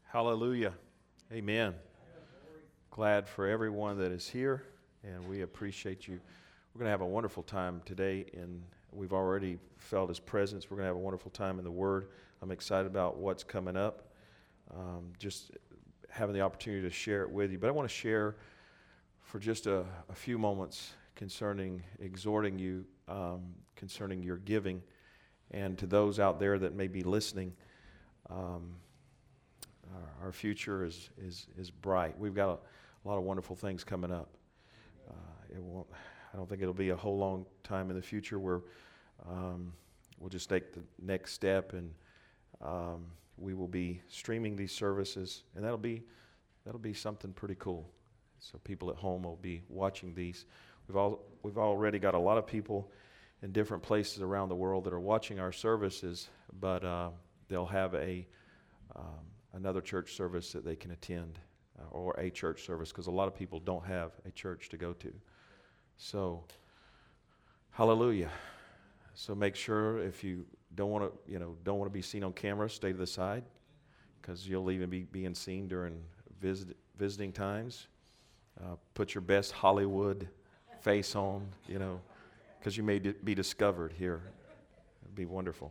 Hallelujah. Amen. Glad for everyone that is here, and we appreciate you. We're going to have a wonderful time today, and we've already felt His presence. We're going to have a wonderful time in the Word. I'm excited about what's coming up, just having the opportunity to share it with you. But I want to share for just a few moments concerning exhorting you, concerning your giving, and to those out there that may be listening. Our future is bright. We've got a lot of wonderful things coming up. I don't think it'll be a whole long time in the future where we'll just take the next step, and we will be streaming these services, and that'll be something pretty cool. So people at home will be watching these. We've already got a lot of people in different places around the world that are watching our services, but they'll have another church service that they can attend, or a church service, because a lot of people don't have a church to go to. So, hallelujah. So make sure if you don't want to be seen on camera, stay to the side, because you'll even be being seen during visiting times. Put your best Hollywood face on, because you may be discovered here. It'd be wonderful.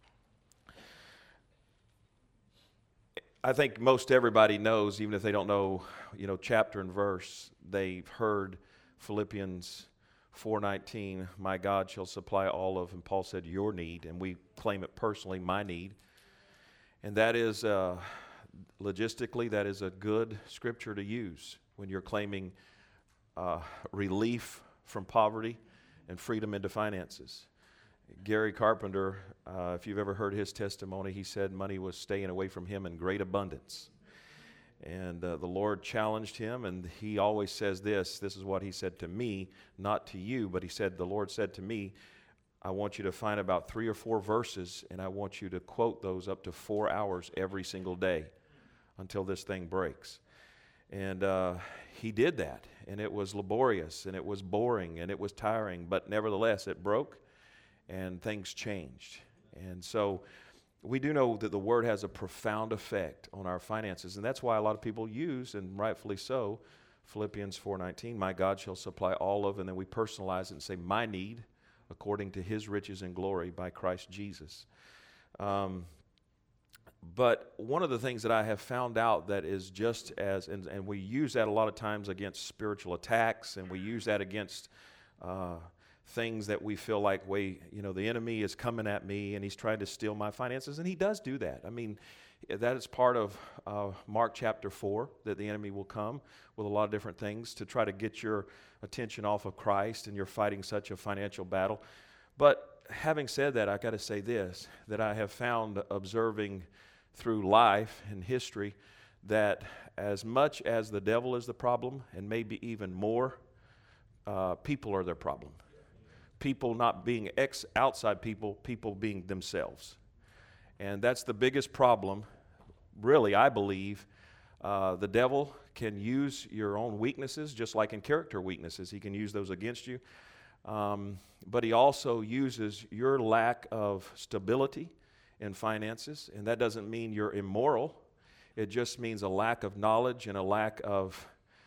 I think most everybody knows, even if they don't know, chapter and verse, they've heard Philippians 4:19, my God shall supply all of, and Paul said, your need, and we claim it personally, my need. And that is, logistically, that is a good scripture to use when you're claiming relief from poverty and freedom into finances. Gary Carpenter, if you've ever heard his testimony, he said money was staying away from him in great abundance. And the Lord challenged him, and he always says this is what he said to me, not to you, but he said, the Lord said to me, I want you to find about 3 or 4 verses, and I want you to quote those up to 4 hours every single day until this thing breaks. And he did that, and it was laborious, and it was boring, and it was tiring, but nevertheless, it broke. And things changed. And so we do know that the Word has a profound effect on our finances. And that's why a lot of people use, and rightfully so, Philippians 4:19, my God shall supply all of, and then we personalize it and say, my need, according to His riches and glory by Christ Jesus. But one of the things that I have found out that is just as, and we use that a lot of times against spiritual attacks, and we use that against things that we feel like, the enemy is coming at me and he's trying to steal my finances, and he does do that. I mean, that is part of Mark chapter 4, that the enemy will come with a lot of different things to try to get your attention off of Christ, and you're fighting such a financial battle. But having said that, I got to say this, that I have found observing through life and history that as much as the devil is the problem, and maybe even more, people are their problem. People not being outside people, people being themselves. And that's the biggest problem, really, I believe. The devil can use your own weaknesses, just like in character weaknesses. He can use those against you. But he also uses your lack of stability in finances. And that doesn't mean you're immoral. It just means a lack of knowledge and a lack of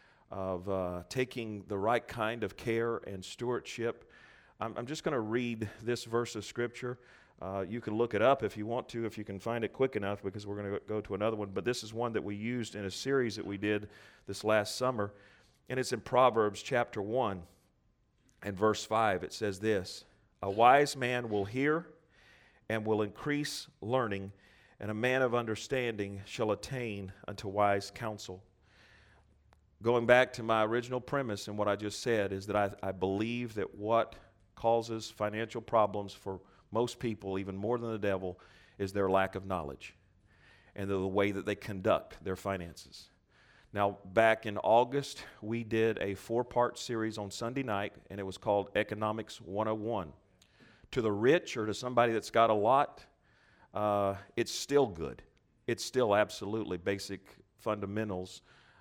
taking the right kind of care and stewardship. I'm just going to read this verse of Scripture. You can look it up if you want to, if you can find it quick enough, because we're going to go to another one. But this is one that we used in a series that we did this last summer, and it's in Proverbs chapter 1 and verse 5. It says this, a wise man will hear and will increase learning, and a man of understanding shall attain unto wise counsel. Going back to my original premise and what I just said is that I believe that what causes financial problems for most people, even more than the devil, is their lack of knowledge and the way that they conduct their finances. Now, back in August, we did a 4-part series on Sunday night, and it was called Economics 101. To the rich or to somebody that's got a lot, it's still good. It's still absolutely basic fundamentals.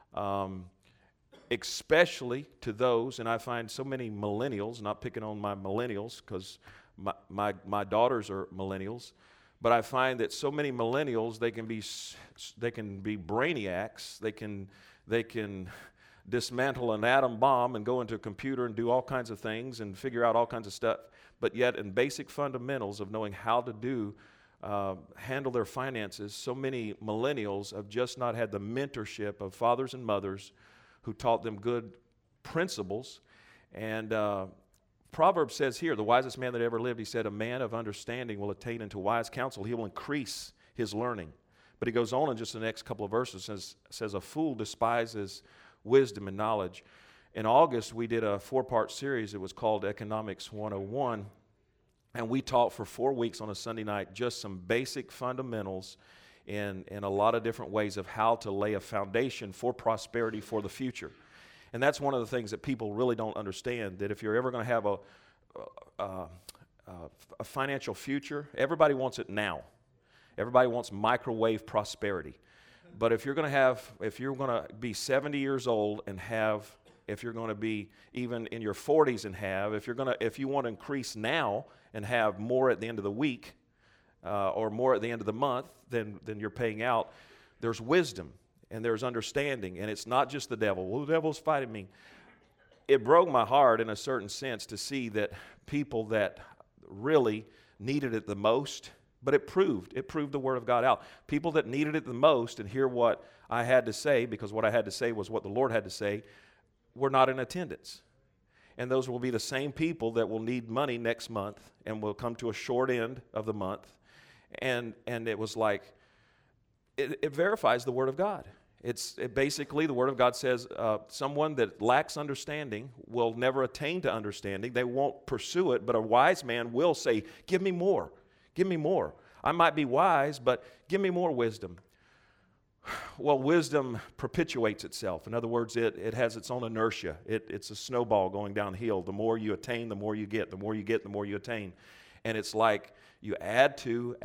Especially to those, and I find so many millennials, not picking on my millennials because my daughters are millennials, But I find that so many millennials, they can be brainiacs. They can dismantle an atom bomb and go into a computer and do all kinds of things and figure out all kinds of stuff. But yet in basic fundamentals of knowing how to handle their finances, so many millennials have just not had the mentorship of fathers and mothers who taught them good principles. And Proverbs says here, the wisest man that ever lived, he said, a man of understanding will attain into wise counsel. He will increase his learning. But he goes on in just the next couple of verses, says a fool despises wisdom and knowledge. In August, we did a 4-part series. It was called Economics 101. And we taught for 4 weeks on a Sunday night just some basic fundamentals in a lot of different ways of how to lay a foundation for prosperity for the future. And that's one of the things that people really don't understand, that if you're ever going to have a financial future, everybody wants it now. Everybody wants microwave prosperity. But if you're going to be 70 years old and if you're going to be even in your 40s and if you want to increase now and have more at the end of the week or more at the end of the month than you're paying out, there's wisdom. And there's understanding, and it's not just the devil. Well, the devil's fighting me. It broke my heart in a certain sense to see that people that really needed it the most, but it proved the Word of God out. People that needed it the most and hear what I had to say, because what I had to say was what the Lord had to say, were not in attendance. And those will be the same people that will need money next month and will come to a short end of the month. And it was like, it verifies the Word of God. Basically, the Word of God says someone that lacks understanding will never attain to understanding. They won't pursue it, but a wise man will say, give me more. Give me more. I might be wise, but give me more wisdom. Well, wisdom perpetuates itself. In other words, it has its own inertia. It's a snowball going downhill. The more you attain, the more you get. The more you get, the more you attain. And it's like you add to.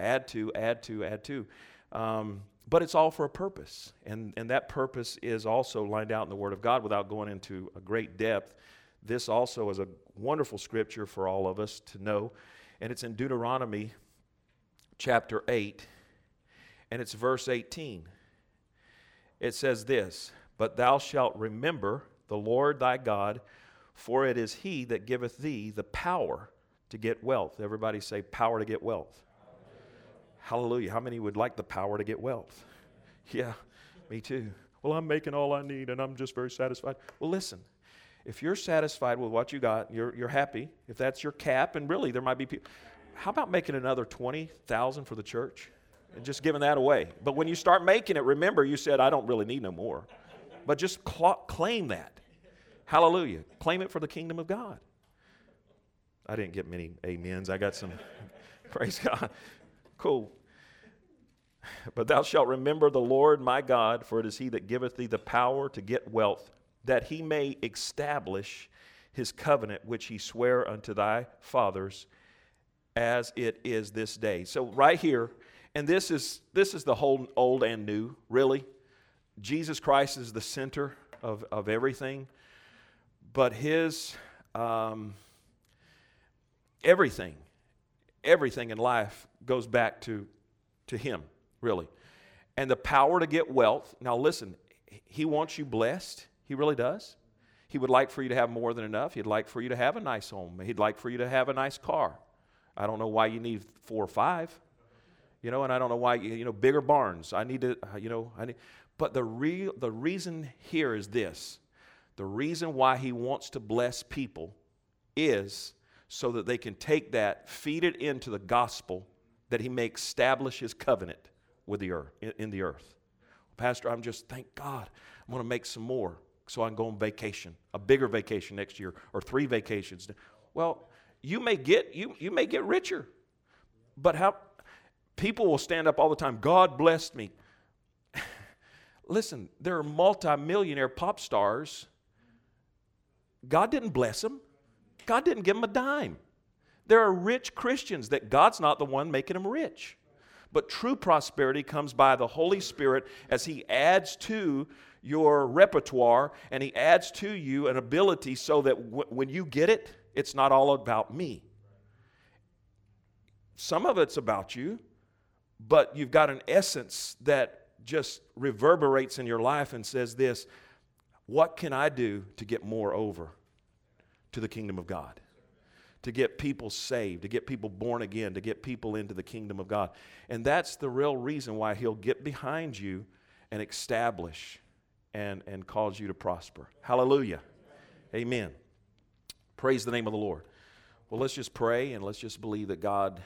But it's all for a purpose, and that purpose is also lined out in the Word of God without going into a great depth. This also is a wonderful scripture for all of us to know, and it's in Deuteronomy chapter 8, and it's verse 18. It says this, but thou shalt remember the Lord thy God, for it is he that giveth thee the power to get wealth. Everybody say power to get wealth. Hallelujah. How many would like the power to get wealth? Yeah, me too. Well, I'm making all I need and I'm just very satisfied. Well, listen, if you're satisfied with what you got, you're happy, if that's your cap, and really there might be people, how about making another $20,000 for the church and just giving that away? But when you start making it, remember you said, I don't really need no more. But just claim that. Hallelujah. Claim it for the kingdom of God. I didn't get many amens. I got some. Praise God. Cool. But thou shalt remember the Lord my God, for it is he that giveth thee the power to get wealth, that he may establish his covenant, which he sware unto thy fathers, as it is this day. So right here, and this is the whole old and new, really. Jesus Christ is the center of everything, but his everything in life goes back to him, really. And the power to get wealth. Now listen, he wants you blessed. He really does. He would like for you to have more than enough. He'd like for you to have a nice home. He'd like for you to have a nice car. I don't know why you need 4 or 5. And I don't know why, bigger barns. But the reason here is this. The reason why he wants to bless people is so that they can take that, feed it into the gospel, that he may establish his covenant with the earth, in the earth. Pastor, thank God, I'm going to make some more so I can go on vacation, a bigger vacation next year, or 3 vacations. Well, you may get richer, but how people will stand up all the time, God blessed me. Listen, there are multi-millionaire pop stars. God didn't bless them. God didn't give them a dime. There are rich Christians that God's not the one making them rich. But true prosperity comes by the Holy Spirit as he adds to your repertoire and he adds to you an ability so that when you get it, it's not all about me. Some of it's about you, but you've got an essence that just reverberates in your life and says this: what can I do to get more over to the kingdom of God? To get people saved, to get people born again, to get people into the kingdom of God. And that's the real reason why he'll get behind you and establish and cause you to prosper. Hallelujah. Amen. Praise the name of the Lord. Well, let's just pray and let's just believe that God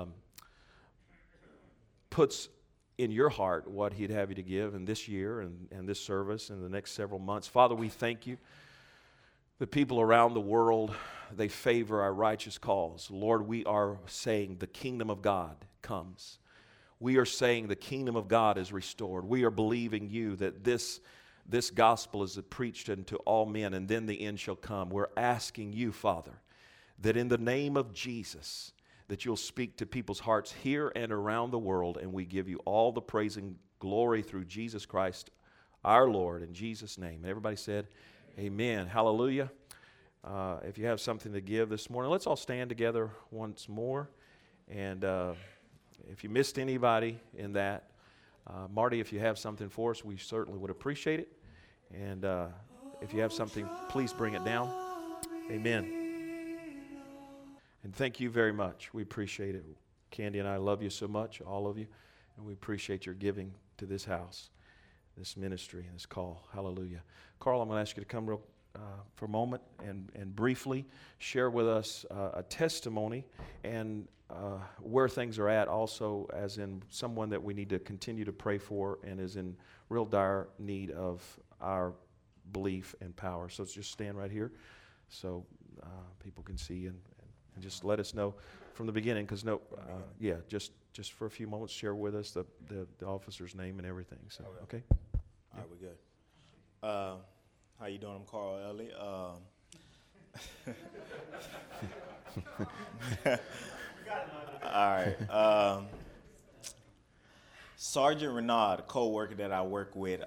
puts in your heart what he'd have you to give in this year and this service and the next several months. Father, we thank you. The people around the world, they favor our righteous cause. Lord, we are saying the kingdom of God comes. We are saying the kingdom of God is restored. We are believing you that this gospel is preached unto all men, and then the end shall come. We're asking you, Father, that in the name of Jesus, that you'll speak to people's hearts here and around the world, and we give you all the praise and glory through Jesus Christ, our Lord, in Jesus' name. And everybody said, amen. Hallelujah. If you have something to give this morning, let's all stand together once more. And if you missed anybody in that, Marty, if you have something for us, we certainly would appreciate it. And if you have something, please bring it down. Amen. And thank you very much. We appreciate it. Candy and I love you so much, all of you. And we appreciate your giving to this house, this ministry, and this call. Hallelujah. Carl, I'm going to ask you to come for a moment and briefly share with us a testimony and where things are at, also as in someone that we need to continue to pray for and is in real dire need of our belief and power. So just stand right here so people can see and just let us know from the beginning, because just for a few moments, share with us the officer's name and everything. So, okay? All right, we're good. How you doing? I'm Carl Ellie. All right. Sergeant Renaud, a co-worker that I work with,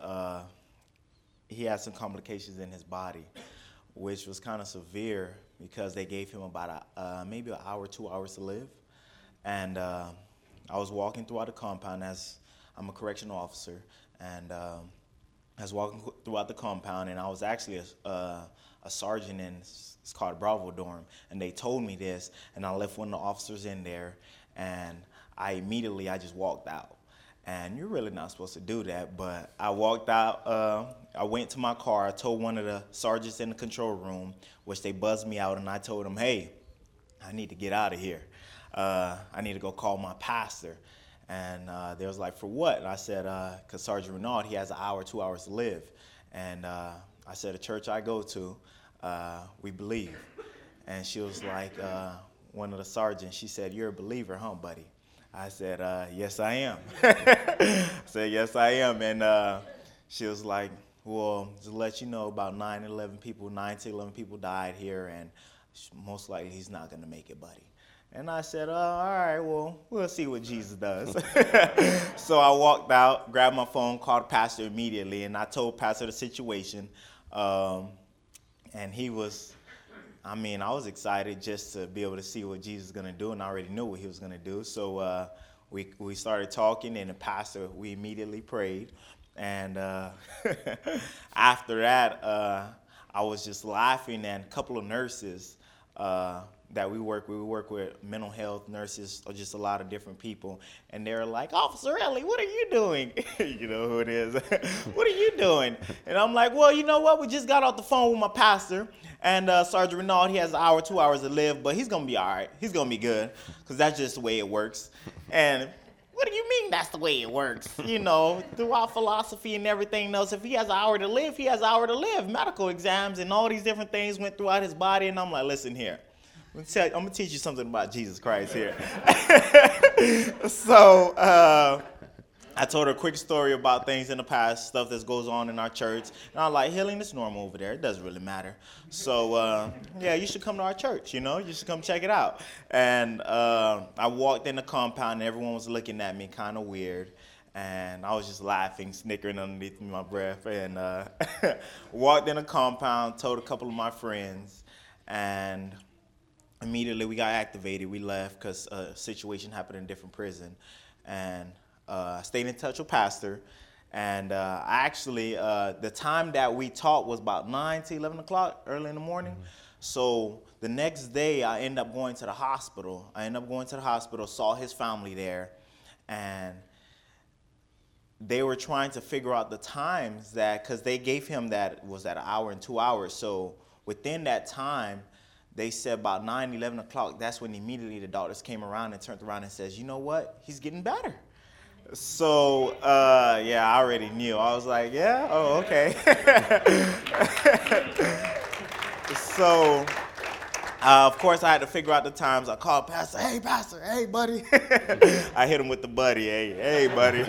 he had some complications in his body, which was kind of severe because they gave him about maybe an hour, 2 hours to live. And I was walking throughout the compound, as I'm a correctional officer, and I was walking throughout the compound, and I was actually a sergeant in, it's called Bravo Dorm, and they told me this, and I left one of the officers in there, and I just walked out. And you're really not supposed to do that, but I walked out, I went to my car, I told one of the sergeants in the control room, which they buzzed me out, and I told them, hey, I need to get out of here. I need to go call my pastor. And they was like, for what? And I said, because Sergeant Renaud, he has an hour, 2 hours to live. And I said, the church I go to, we believe. And she was like, one of the sergeants, she said, you're a believer, huh, buddy? I said, yes, I am. I said, yes, I am. And she was like, well, to let you know, about 9 to 11 people died here, and most likely he's not going to make it, buddy. And I said, all right, well, we'll see what Jesus does. So I walked out, grabbed my phone, called Pastor immediately, and I told Pastor the situation. And he was, I was excited just to be able to see what Jesus was going to do, and I already knew what he was going to do. So we started talking, and the pastor, we immediately prayed. And after that, I was just laughing, and a couple of nurses that we work with mental health nurses, or just a lot of different people, and they're like, Officer Ellie, what are you doing? You know who it is. What are you doing? And I'm like, well, you know what? We just got off the phone with my pastor, and Sergeant Renaud, he has an hour, 2 hours to live, but he's going to be all right. He's going to be good, because that's just the way it works. And what do you mean that's the way it works? You know, throughout philosophy and everything else, if he has an hour to live, he has an hour to live. Medical exams and all these different things went throughout his body, and I'm like, listen here. I'm going to teach you something about Jesus Christ here. So I told her a quick story about things in the past, stuff that goes on in our church. And I'm like, healing is normal over there. It doesn't really matter. So, you should come to our church, you know. You should come check it out. And I walked in the compound, and everyone was looking at me kind of weird. And I was just laughing, snickering underneath my breath. And walked in the compound, told a couple of my friends, and immediately we got activated. We left because a situation happened in a different prison. and I stayed in touch with Pastor. And the time that we talked was about 9 to 11 o'clock, early in the morning. Mm-hmm. So the next day, I ended up going to the hospital. Saw his family there, and they were trying to figure out the times because they gave him that was that an hour and 2 hours. So within that time, they said about 9, 11 o'clock, that's when immediately the doctors came around and turned around and says, you know what, he's getting better. So, I already knew. I was like, yeah, oh, okay. So, of course, I had to figure out the times. I called Pastor, hey, buddy. I hit him with the buddy, hey, buddy.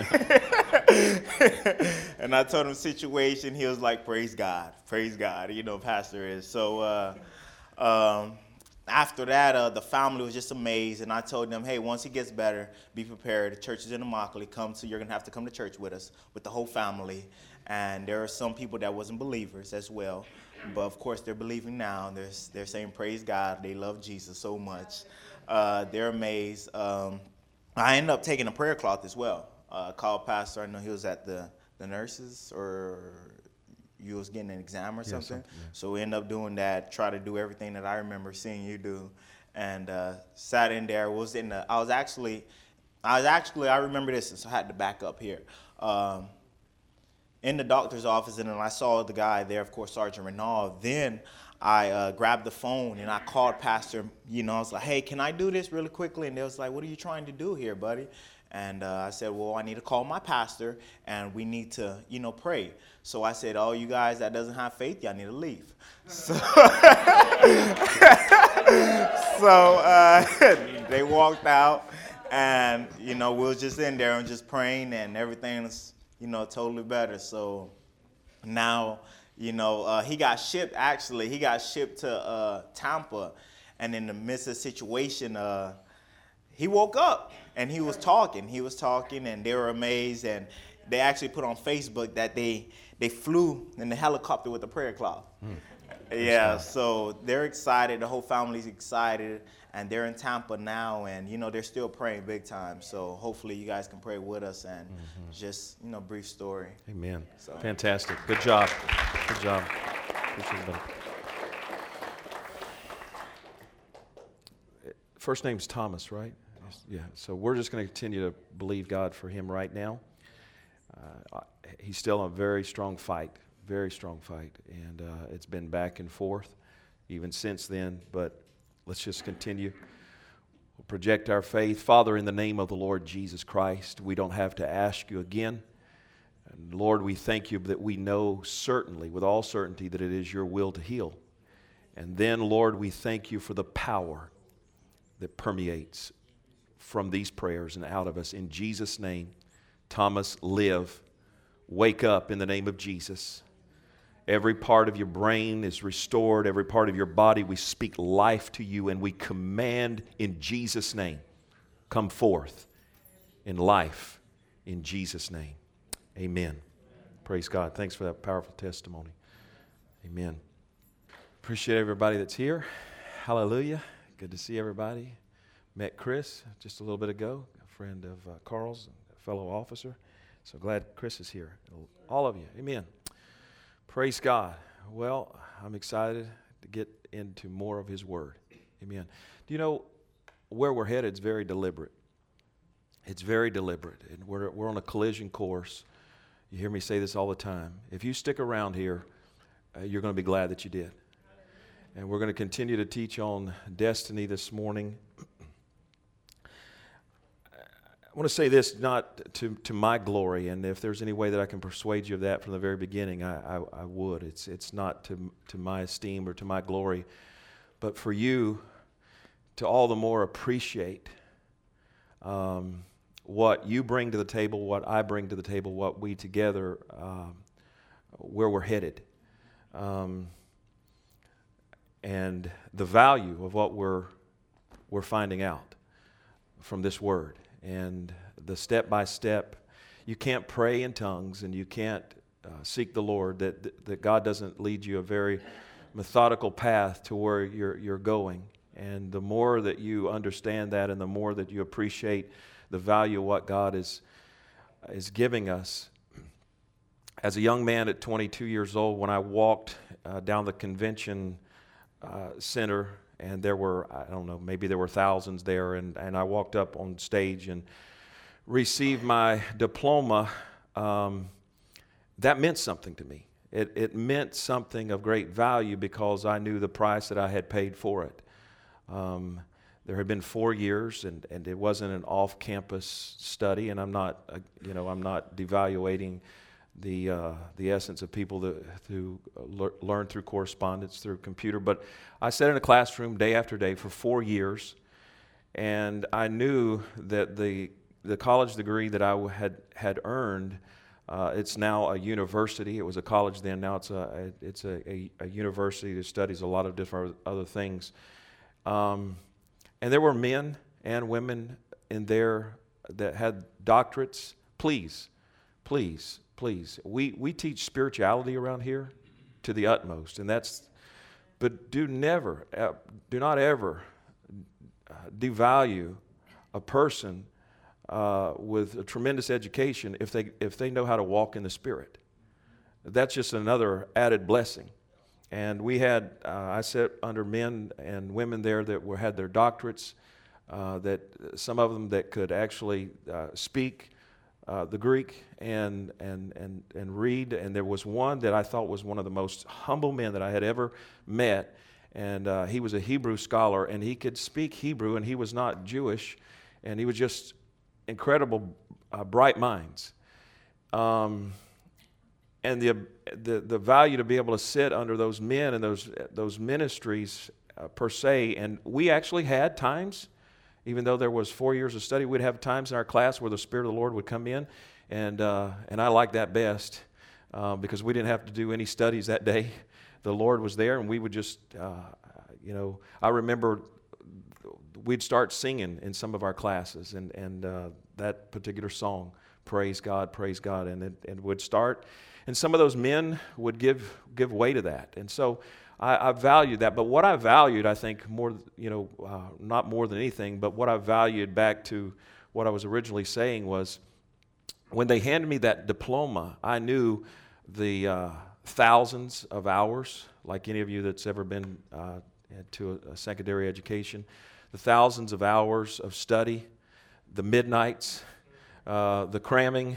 And I told him the situation. He was like, praise God, Pastor is. So, after that, the family was just amazed, and I told them, hey, once he gets better, be prepared. The church is in Immokalee. You're going to have to come to church with us, with the whole family. And there are some people that wasn't believers as well. But, of course, they're believing now. They're saying, praise God. They love Jesus so much. They're amazed. I ended up taking a prayer cloth as well. Called Pastor. I know he was at the nurses or you was getting an exam or something. Yeah. So we ended up doing that, try to do everything that I remember seeing you do. And sat in there, I remember this, so I had to back up here. In the doctor's office, and then I saw the guy there, of course, Sergeant Renaud. Then I grabbed the phone and I called Pastor. I was like, hey, can I do this really quickly? And they was like, what are you trying to do here, buddy? And I said, well, I need to call my pastor, and we need to, pray. So I said, oh, you guys that doesn't have faith, y'all need to leave. So, they walked out, and, we was just in there and just praying, and everything's, totally better. So now, he got shipped to Tampa, and in the midst of the situation, he woke up and he was talking, and they were amazed, and they actually put on Facebook that they flew in the helicopter with a prayer cloth. Yeah, so they're excited, the whole family's excited, and they're in Tampa now, and they're still praying big time. So hopefully you guys can pray with us, and just brief story. Amen. So. Fantastic. Good job. Appreciate it. First name's Thomas, right? Yeah, so we're just going to continue to believe God for him right now. He's still in a very strong fight, and it's been back and forth even since then, but let's just continue. We'll project our faith. Father, in the name of the Lord Jesus Christ, we don't have to ask you again. And Lord, we thank you that we know certainly, with all certainty, that it is your will to heal. And then, Lord, we thank you for the power that permeates from these prayers and out of us. In Jesus' name, Thomas, live. Wake up in the name of Jesus. Every part of your brain is restored. Every part of your body, we speak life to you, and we command in Jesus' name, come forth in life in Jesus' name. Amen. Praise God. Thanks for that powerful testimony. Amen. Appreciate everybody that's here. Hallelujah. Good to see everybody. Met Chris just a little bit ago, a friend of Carl's, a fellow officer. So glad Chris is here. All of you. Amen. Praise God. Well, I'm excited to get into more of his word. Amen. Do you know where we're headed is very deliberate. It's very deliberate. And we're on a collision course. You hear me say this all the time. If you stick around here, you're going to be glad that you did. And we're going to continue to teach on destiny this morning. I want to say this not to my glory, and if there's any way that I can persuade you of that from the very beginning, I would. It's not to my esteem or to my glory, but for you to all the more appreciate what you bring to the table, what I bring to the table, what we together, where we're headed, and the value of what we're finding out from this word. And the step-by-step, you can't pray in tongues and you can't seek the Lord, that God doesn't lead you a very methodical path to where you're going. And the more that you understand that and the more that you appreciate the value of what God is giving us. As a young man at 22 years old, when I walked down the convention center, and there were, I don't know, maybe there were thousands there, and I walked up on stage and received my diploma, that meant something to me. It meant something of great value because I knew the price that I had paid for it. There had been 4 years, and it wasn't an off-campus study, and I'm not devaluating the essence of people who learn through correspondence, through computer. But I sat in a classroom day after day for 4 years, and I knew that the college degree that I had earned, it's now a university. It was a college then. Now it's a university that studies a lot of different other things. And there were men and women in there that had doctorates. Please. We teach spirituality around here to the utmost, but do not ever devalue a person with a tremendous education if they know how to walk in the Spirit. That's just another added blessing. And we had, I sat under men and women there that had their doctorates, that some of them that could actually speak the Greek and read. And there was one that I thought was one of the most humble men that I had ever met. And he was a Hebrew scholar, and he could speak Hebrew, and he was not Jewish, and he was just incredible, bright minds. And the value to be able to sit under those men and those ministries per se. And we actually had times, even though there was 4 years of study, we'd have times in our class where the Spirit of the Lord would come in, and I liked that best because we didn't have to do any studies that day. The Lord was there, and we would just, I remember we'd start singing in some of our classes, and that particular song, Praise God, and it would start. And some of those men would give way to that. And so I valued that. But what I valued, I think, more, not more than anything, but what I valued back to what I was originally saying was when they handed me that diploma, I knew the thousands of hours, like any of you that's ever been to a secondary education, the thousands of hours of study, the midnights, the cramming.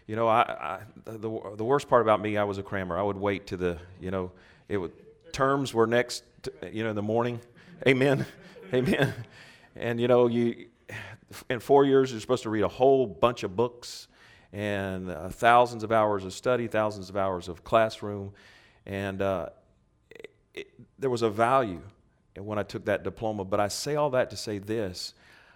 The worst part about me, I was a crammer. I would wait to terms were next, in the morning. Amen. And, in 4 years, you're supposed to read a whole bunch of books and thousands of hours of study, thousands of hours of classroom. And there was a value when I took that diploma. But I say all that to say this.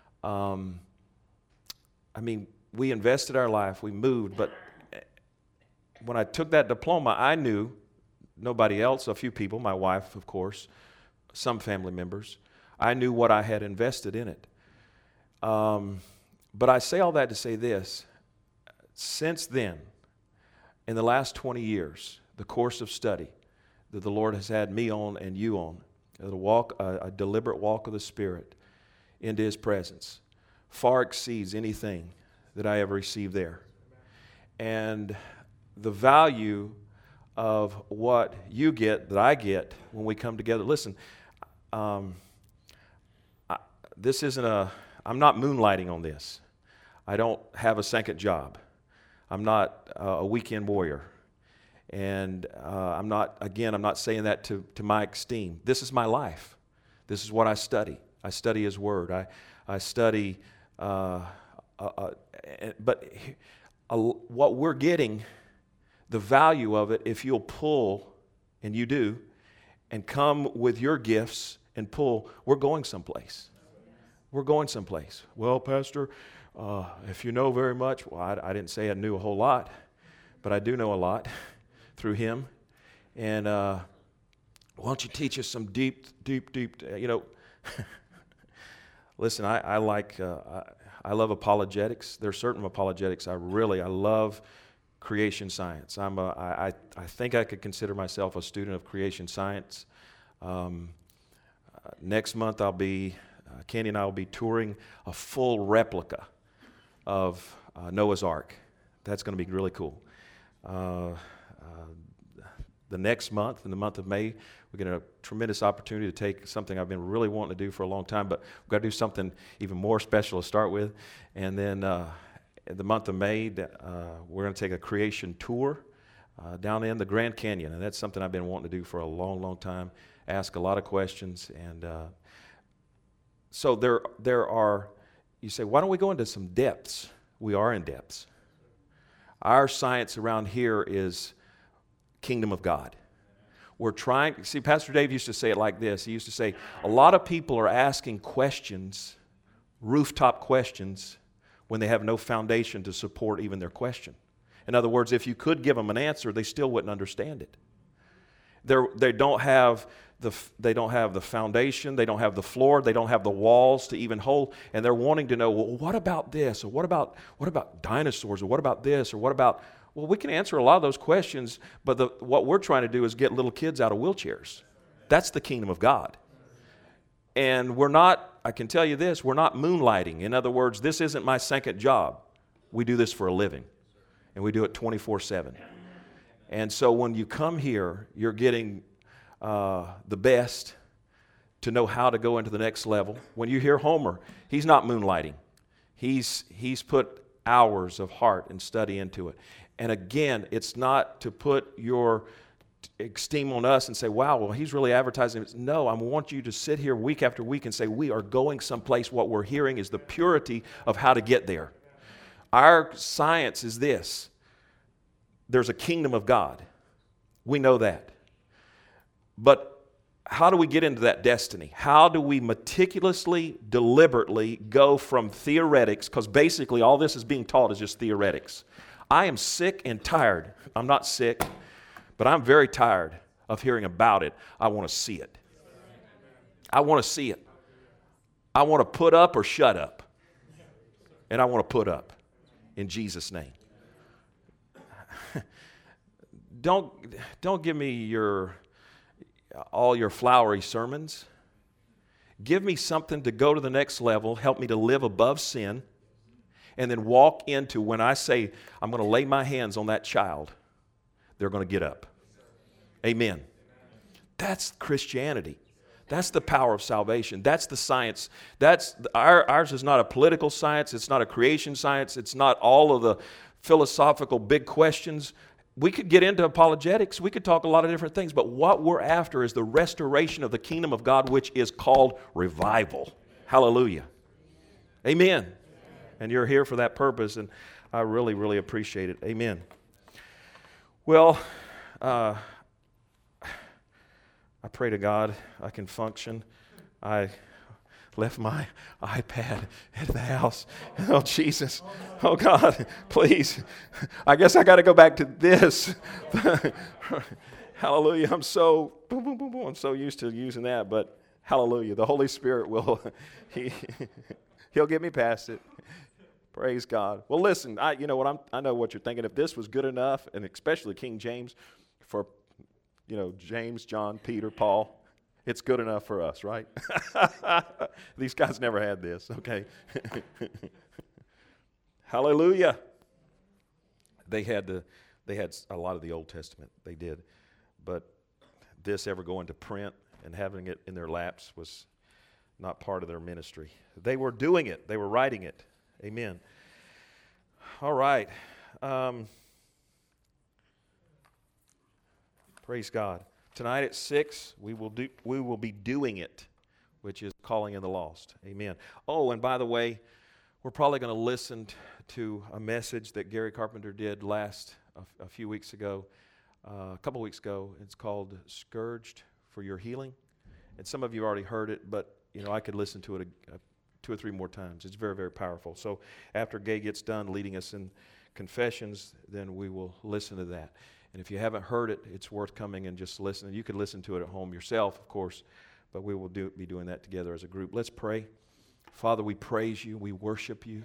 We invested our life, we moved, but when I took that diploma, I knew, nobody else, a few people, my wife, of course, some family members, I knew what I had invested in it. But I say all that to say this. Since then, in the last 20 years, the course of study that the Lord has had me on and you on, a deliberate walk of the Spirit into His presence, far exceeds anything that I ever received there. And the value of what you get, that I get when we come together. Listen, this isn't I'm not moonlighting on this. I don't have a second job. I'm not a weekend warrior. And I'm not saying that to my esteem. This is my life. This is what I study. I study His Word. I study, what we're getting, the value of it, if you'll pull, and you do, and come with your gifts and pull, we're going someplace. We're going someplace. Well, Pastor, if you know very much, well, I didn't say I knew a whole lot, but I do know a lot through Him. And why don't you teach us some deep, listen, I love apologetics. There are certain apologetics I love creation science. I think I could consider myself a student of creation science. Next month Candy and I will be touring a full replica of Noah's Ark. That's going to be really cool. The next month, in the month of May, we get a tremendous opportunity to take something I've been really wanting to do for a long time, but we've got to do something even more special to start with. And then in the month of May, we're going to take a creation tour down in the Grand Canyon, and that's something I've been wanting to do for a long, long time, ask a lot of questions. And so there are, you say, why don't we go into some depths? We are in depths. Our science around here is kingdom of God. We're trying, see, Pastor Dave used to say it like this. He used to say, a lot of people are asking questions, rooftop questions, when they have no foundation to support even their question. In other words, if you could give them an answer, they still wouldn't understand it. They don't have the foundation, they don't have the floor, they don't have the walls to even hold, and they're wanting to know, well, what about this, or what about dinosaurs, or what about this, or what about, well, we can answer a lot of those questions, but what we're trying to do is get little kids out of wheelchairs. That's the kingdom of God. And we're not, I can tell you this, we're not moonlighting. In other words, this isn't my second job. We do this for a living, and we do it 24/7. And so when you come here, you're getting the best to know how to go into the next level. When you hear Homer, he's not moonlighting. He's put hours of heart and study into it. And again, it's not to put your esteem on us and say, wow, well, he's really advertising. No, I want you to sit here week after week and say, we are going someplace. What we're hearing is the purity of how to get there. Our science is this. There's a kingdom of God. We know that. But how do we get into that destiny? How do we meticulously, deliberately go from theoretics, because basically all this is being taught is just theoretics. I am sick and tired. I'm not sick, but I'm very tired of hearing about it. I want to see it. I want to see it. I want to put up or shut up. And I want to put up in Jesus' name. Don't give me all your flowery sermons. Give me something to go to the next level, help me to live above sin, and then walk into when I say, I'm going to lay my hands on that child, they're going to get up. Amen. That's Christianity. That's the power of salvation. That's the science. Ours is not a political science. It's not a creation science. It's not all of the philosophical big questions. We could get into apologetics. We could talk a lot of different things. But what we're after is the restoration of the kingdom of God, which is called revival. Hallelujah. Amen. And you're here for that purpose, and I really, really appreciate it. Amen. Well, I pray to God I can function. I left my iPad at the house. Oh, Jesus. Oh, God, please. I guess I got to go back to this. Hallelujah. I'm so used to using that, but hallelujah. The Holy Spirit will, He'll get me past it. Praise God. Well, listen, I know what you're thinking. If this was good enough, and especially King James for, James, John, Peter, Paul, it's good enough for us, right? These guys never had this, okay? Hallelujah. They had a lot of the Old Testament. They did. But this ever going to print and having it in their laps was not part of their ministry. They were doing it. They were writing it. Amen. All right. Praise God. Tonight at 6, we will be doing it, which is calling in the lost. Amen. Oh, and by the way, we're probably going to listen to a message that Gary Carpenter did a few weeks ago, a couple weeks ago. It's called "Scourged for Your Healing," and some of you already heard it, but I could listen to it 2 or 3 more times. It's very, very powerful. So after Gay gets done leading us in confessions, then we will listen to that. And if you haven't heard it, it's worth coming and just listening. You could listen to it at home yourself, of course, but we will be doing that together as a group. Let's pray. Father, we praise you. We worship you.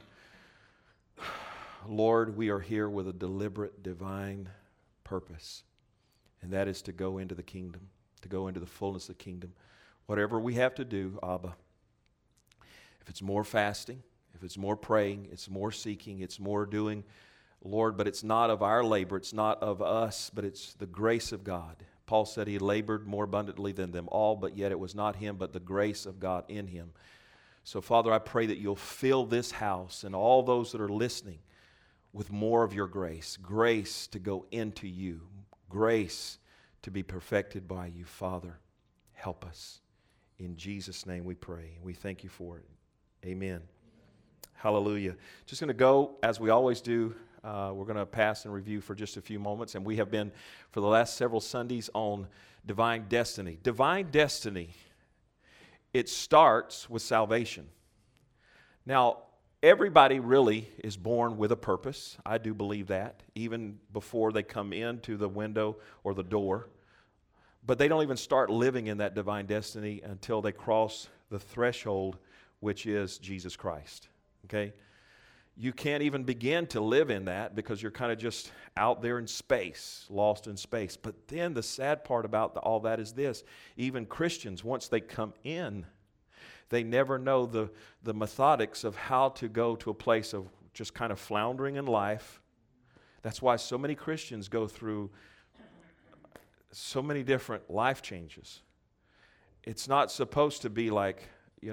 Lord, we are here with a deliberate, divine purpose, and that is to go into the kingdom, to go into the fullness of the kingdom. Whatever we have to do, Abba, if it's more fasting, if it's more praying, it's more seeking, it's more doing, Lord, but it's not of our labor, it's not of us, but it's the grace of God. Paul said he labored more abundantly than them all, but yet it was not him, but the grace of God in him. So, Father, I pray that you'll fill this house and all those that are listening with more of your grace. Grace to go into you. Grace to be perfected by you. Father, help us. In Jesus' name we pray. We thank you for it. Amen. Hallelujah. Just going to go, as we always do, we're going to pass and review for just a few moments. And we have been, for the last several Sundays, on divine destiny. Divine destiny, it starts with salvation. Now, everybody really is born with a purpose. I do believe that, even before they come into the window or the door. But they don't even start living in that divine destiny until they cross the threshold, which is Jesus Christ. Okay? You can't even begin to live in that because you're kind of just out there in space, lost in space. But then the sad part about all that is this. Even Christians, once they come in, they never know the methodics of how to go to a place of just kind of floundering in life. That's why so many Christians go through so many different life changes. It's not supposed to be like,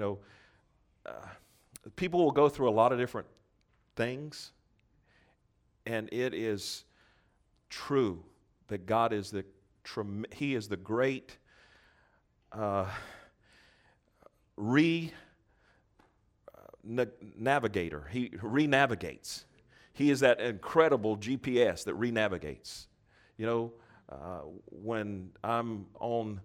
people will go through a lot of different things, and it is true that God is He is the great navigator. He re-navigates. He is that incredible GPS that re-navigates. When I'm on,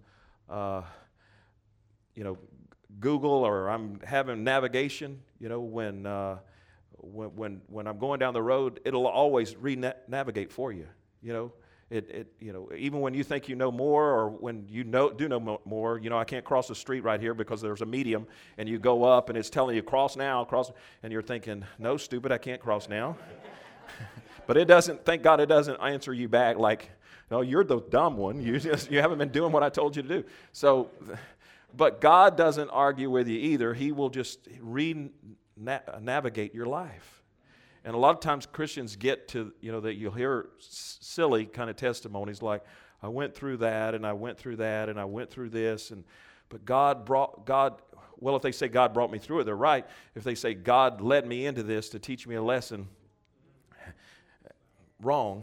Google, or I'm having navigation, when I'm going down the road, it'll always re-navigate for you. Even when you think you know more, or when you do know more, I can't cross the street right here because there's a medium, and you go up and it's telling you cross now, and you're thinking, no, stupid, I can't cross now. But thank God it doesn't answer you back like, no, you're the dumb one. You haven't been doing what I told you to do. So, but God doesn't argue with you either. He will just navigate your life. And a lot of times Christians get to, that you'll hear silly kind of testimonies like, I went through that, and I went through that, and I went through this, but if they say God brought me through it, they're right. If they say God led me into this to teach me a lesson, wrong.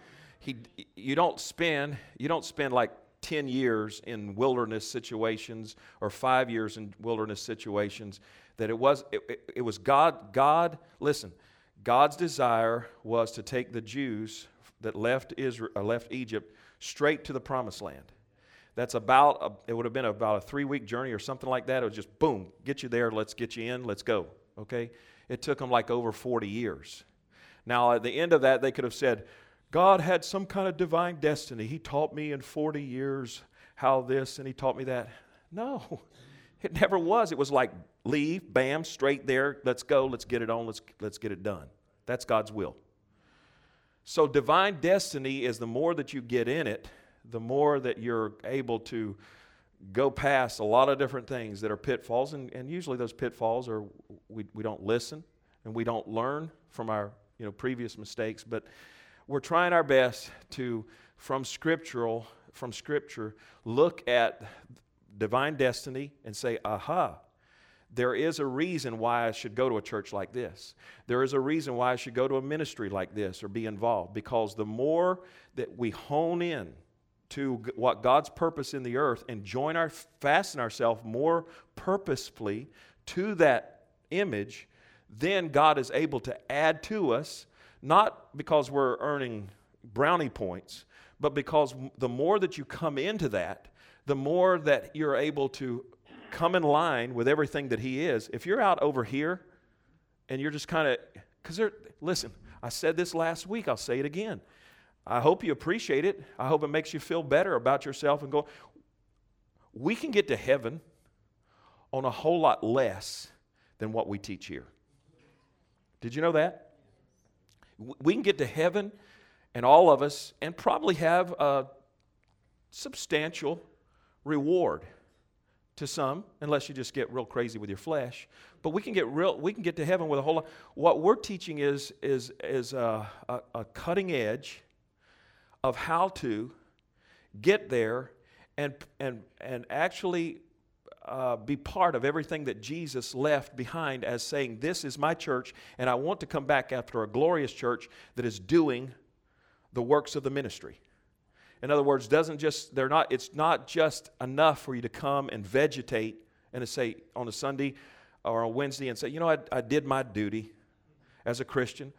You don't spend like 10 years in wilderness situations or 5 years in wilderness situations. That it was God. Listen, God's desire was to take the Jews that left Egypt straight to the Promised Land. That's it would have been about a 3-week journey or something like that. It was just boom, get you there. Let's get you in. Let's go. Okay. It took them like over 40 years. Now at the end of that, they could have said, God had some kind of divine destiny. He taught me in 40 years how this, and he taught me that. No, it never was. It was like, leave, bam, straight there. Let's go. Let's get it on. Let's get it done. That's God's will. So divine destiny is the more that you get in it, the more that you're able to go past a lot of different things that are pitfalls. And usually those pitfalls are we don't listen and we don't learn from our previous mistakes. But we're trying our best to, from Scripture, look at divine destiny and say, aha, there is a reason why I should go to a church like this. There is a reason why I should go to a ministry like this or be involved. Because the more that we hone in to what God's purpose in the earth and fasten ourselves more purposefully to that image, then God is able to add to us, not because we're earning brownie points, but because the more that you come into that, the more that you're able to come in line with everything that He is. If you're out over here and you're just kind of, listen, I said this last week, I'll say it again. I hope you appreciate it. I hope it makes you feel better about yourself and go, we can get to heaven on a whole lot less than what we teach here. Did you know that? We can get to heaven, and all of us, and probably have a substantial reward. to some, unless you just get real crazy with your flesh. But we can get to heaven with a whole lot. What we're teaching is a cutting edge of how to get there and actually be part of everything that Jesus left behind as saying, this is my church, and I want to come back after a glorious church that is doing the works of the ministry. In other words, it's not just enough for you to come and vegetate and to say on a Sunday or a Wednesday and say, you know, I did my duty as a Christian.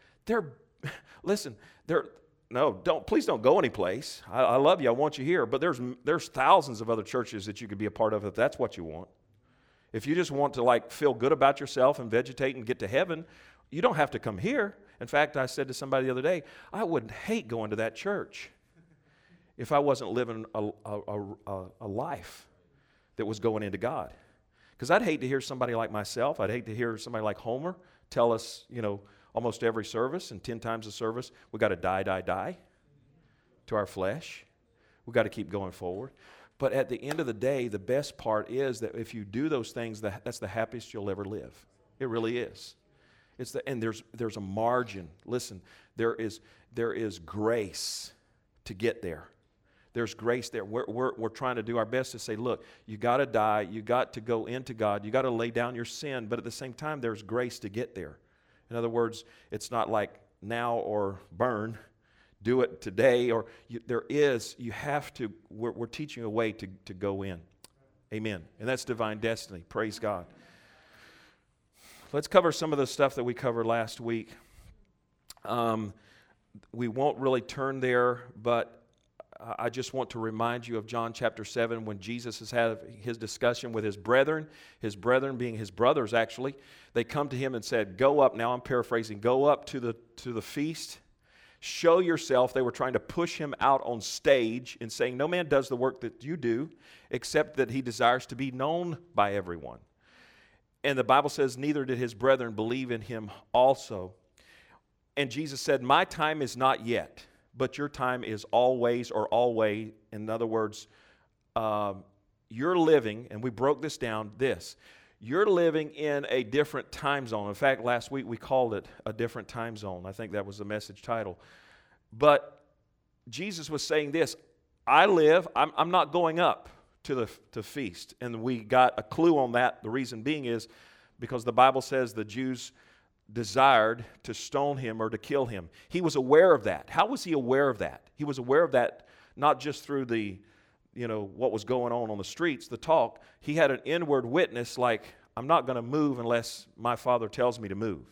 Please don't go anyplace. I love you. I want you here. But there's thousands of other churches that you could be a part of if that's what you want. If you just want to feel good about yourself and vegetate and get to heaven, you don't have to come here. In fact, I said to somebody the other day, I would hate going to that church if I wasn't living a life that was going into God. Because I'd hate to hear somebody like myself, I'd hate to hear somebody like Homer tell us, almost every service and 10 times a service, we got to die to our flesh. We got to keep going forward. But at the end of the day, the best part is that if you do those things, that's the happiest you'll ever live. It really is. And there's a margin. Listen, there is grace to get there. There's grace there. We're trying to do our best to say, look, you got to die. You got to go into God. You got to lay down your sin. But at the same time, there's grace to get there. In other words, it's not like now or burn. Do it today. We're teaching a way to go in. Amen. And that's divine destiny. Praise God. Let's cover some of the stuff that we covered last week. We won't really turn there, but I just want to remind you of John chapter 7 when Jesus has had his discussion with his brethren being his brothers actually. They come to him and said, go up, now I'm paraphrasing, go up to the feast, show yourself. They were trying to push him out on stage and saying, no man does the work that you do except that he desires to be known by everyone. And the Bible says, neither did his brethren believe in him also. And Jesus said, my time is not yet. But your time is always or always. In other words, you're living, and we broke this down, you're living in a different time zone. In fact, last week we called it a different time zone. I think that was the message title. But Jesus was saying this, I'm not going up to feast. And we got a clue on that. The reason being is because the Bible says the Jews desired to stone him or to kill him. He was aware of that. How was he aware of that? He was aware of that not just through what was going on the streets, the talk. He had an inward witness like, I'm not going to move unless my Father tells me to move.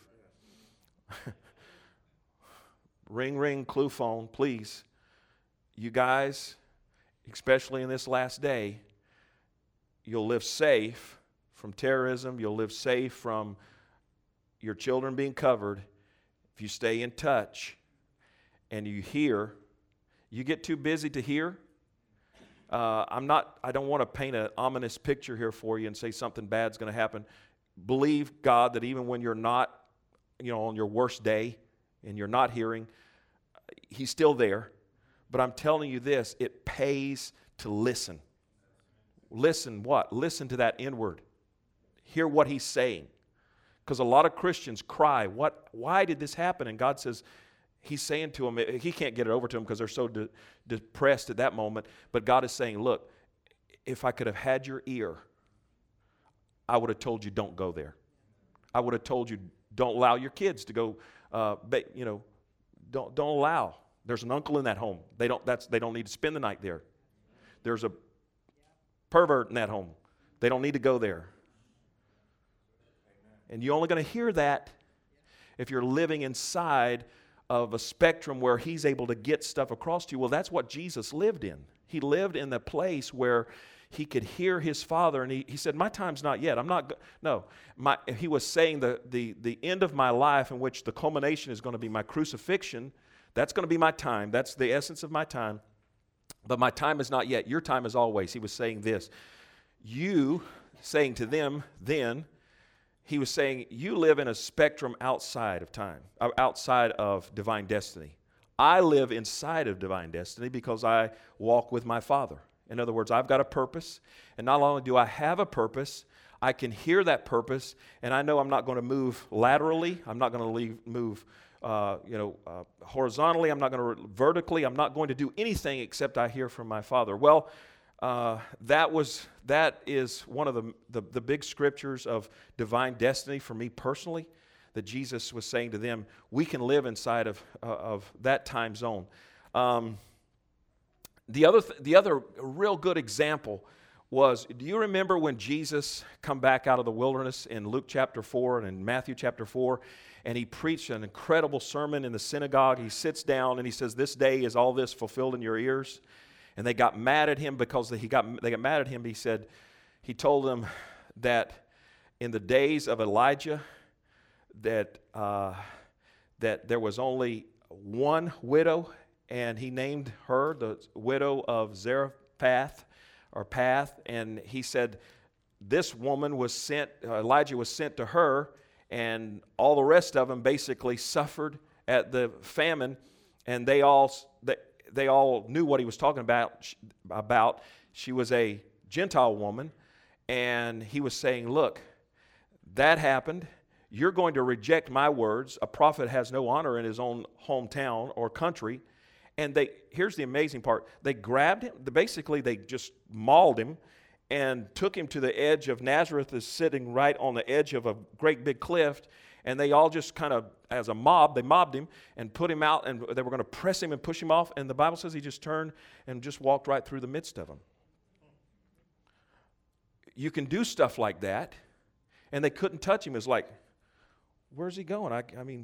Ring, ring, clue phone, please. You guys, especially in this last day, you'll live safe from terrorism. You'll live safe from your children being covered if you stay in touch and you hear. You get too busy to hear. I don't want to paint an ominous picture here for you and say something bad's going to happen. Believe God that even when you're not, on your worst day and you're not hearing, He's still there. But I'm telling you this, it pays to listen. Listen what? Listen to that inward. Hear what He's saying. Because a lot of Christians cry, why did this happen? And God says, He's saying to them, He can't get it over to them because they're so depressed at that moment. But God is saying, look, if I could have had your ear, I would have told you don't go there. I would have told you don't allow your kids to go, don't allow. There's an uncle in that home. They don't need to spend the night there. There's a pervert in that home. They don't need to go there. And you're only going to hear that if you're living inside of a spectrum where He's able to get stuff across to you. Well, that's what Jesus lived in. He lived in the place where He could hear His Father, and he said, my time's not yet. He was saying the end of my life, in which the culmination is going to be my crucifixion. That's going to be my time. That's the essence of my time. But my time is not yet. Your time is always. He was saying this. You, saying to them then, He was saying, you live in a spectrum outside of time, outside of divine destiny. I live inside of divine destiny because I walk with my Father. In other words, I've got a purpose, and not only do I have a purpose, I can hear that purpose, and I know I'm not going to move laterally. I'm not going to move horizontally. I'm not going to vertically. I'm not going to do anything except I hear from my Father. Well, that is one of the big scriptures of divine destiny for me personally, that Jesus was saying to them, we can live inside of that time zone. The other real good example was, do you remember when Jesus come back out of the wilderness in Luke chapter 4 and in Matthew chapter 4, and he preached an incredible sermon in the synagogue? He sits down and he says, this day is all this fulfilled in your ears. And they got mad at him because they got mad at him. He told them that in the days of Elijah, that there was only one widow, and he named her the widow of Zarephath, and he said this woman was sent, Elijah was sent to her, and all the rest of them basically suffered at the famine, and they all knew what he was talking about. She was a Gentile woman, and he was saying, look, that happened. You're going to reject my words. A prophet has no honor in his own hometown or country. And here's the amazing part. They grabbed him. Basically, they just mauled him and took him to the edge of Nazareth, is sitting right on the edge of a great big cliff. And they all just kind of, as a mob, they mobbed him and put him out, and they were going to press him and push him off. And the Bible says he just turned and just walked right through the midst of them. You can do stuff like that, and they couldn't touch him. It's like, where's he going? I mean,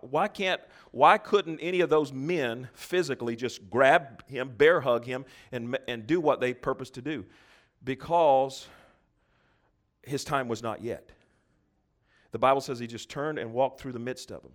why couldn't any of those men physically just grab him, bear hug him, and do what they purposed to do? Because his time was not yet. The Bible says he just turned and walked through the midst of them.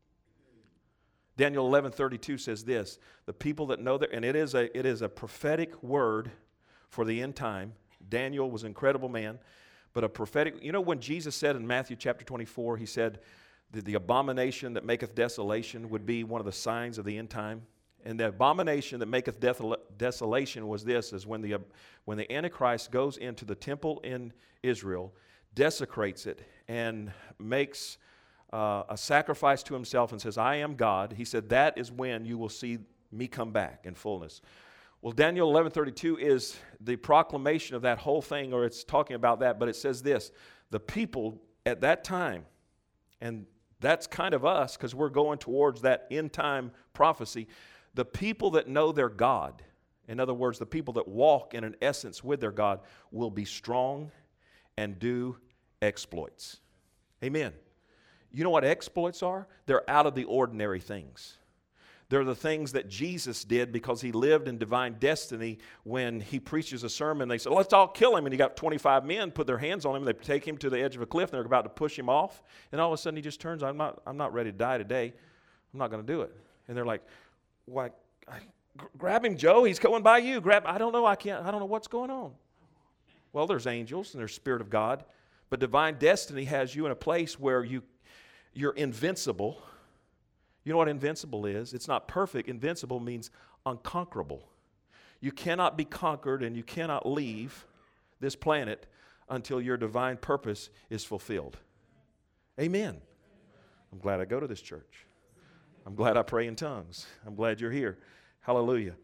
Daniel 11:32 says this: the people that know and it is a prophetic word for the end time. Daniel was an incredible man, but a prophetic. You know, when Jesus said in Matthew chapter 24, he said that the abomination that maketh desolation would be one of the signs of the end time. And the abomination that maketh desolation was this: is when the Antichrist goes into the temple in Israel, desecrates it, and makes a sacrifice to himself and says, I am God. He said, that is when you will see me come back in fullness. Well, Daniel 11:32 is the proclamation of that whole thing, or it's talking about that, but it says this: the people at that time, and that's kind of us because we're going towards that end time prophecy, the people that know their God, in other words, the people that walk in an essence with their God, will be strong and do exploits. Amen. You know what exploits are? They're out of the ordinary things. They're the things that Jesus did because he lived in divine destiny. When he preaches a sermon, they say, let's all kill him. And he got 25 men, put their hands on him. They take him to the edge of a cliff, and they're about to push him off. And all of a sudden he just turns, I'm not ready to die today. I'm not going to do it. And they're like, why? Grab him, Joe. He's going by you. I don't know. I don't know what's going on. Well, there's angels and there's Spirit of God. But divine destiny has you in a place where you're invincible. You know what invincible is? It's not perfect. Invincible means unconquerable. You cannot be conquered, and you cannot leave this planet until your divine purpose is fulfilled. Amen. I'm glad I go to this church. I'm glad I pray in tongues. I'm glad you're here. Hallelujah.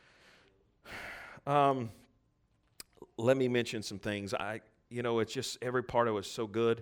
Let me mention some things. It's just every part of it was so good.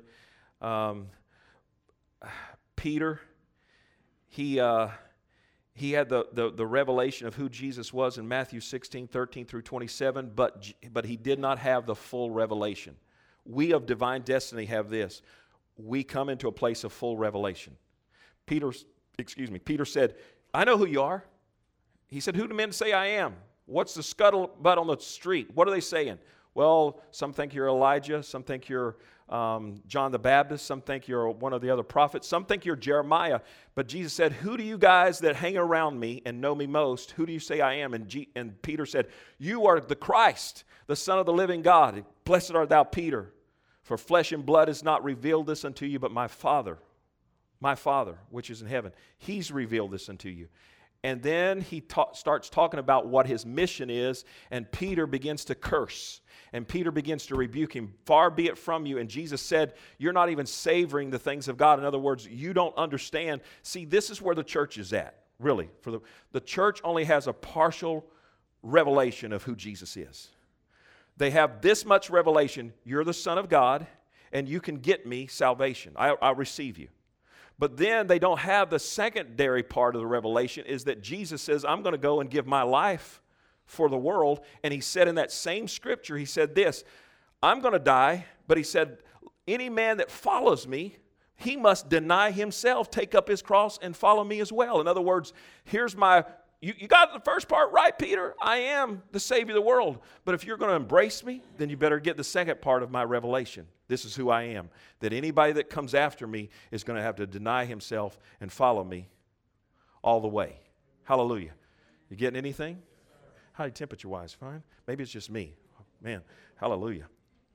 Peter, he had the revelation of who Jesus was in Matthew 16:13 through 27, but he did not have the full revelation. We of divine destiny have this. We come into a place of full revelation. Peter said, I know who you are. He said, who do men say I am? What's the scuttlebutt on the street? What are they saying? Well, some think you're Elijah. Some think you're John the Baptist. Some think you're one of the other prophets. Some think you're Jeremiah. But Jesus said, who do you guys that hang around me and know me most, who do you say I am? And Peter said, you are the Christ, the Son of the living God. Blessed art thou, Peter, for flesh and blood has not revealed this unto you, but my Father, which is in heaven. He's revealed this unto you. And then he starts talking about what his mission is, and Peter begins to curse. And Peter begins to rebuke him. Far be it from you. And Jesus said, you're not even savoring the things of God. In other words, you don't understand. See, this is where the church is at, really. For the church only has a partial revelation of who Jesus is. They have this much revelation. You're the Son of God, and you can get me salvation. I'll receive you. But then they don't have the secondary part of the revelation, is that Jesus says, I'm going to go and give my life for the world. And he said in that same scripture, he said this, I'm going to die, but he said, any man that follows me, he must deny himself, take up his cross, and follow me as well. In other words, here's my... You got the first part right, Peter. I am the Savior of the world. But if you're going to embrace me, then you better get the second part of my revelation. This is who I am. That anybody that comes after me is going to have to deny himself and follow me all the way. Hallelujah. You getting anything? How are you temperature-wise? Fine? Maybe it's just me. Man, hallelujah.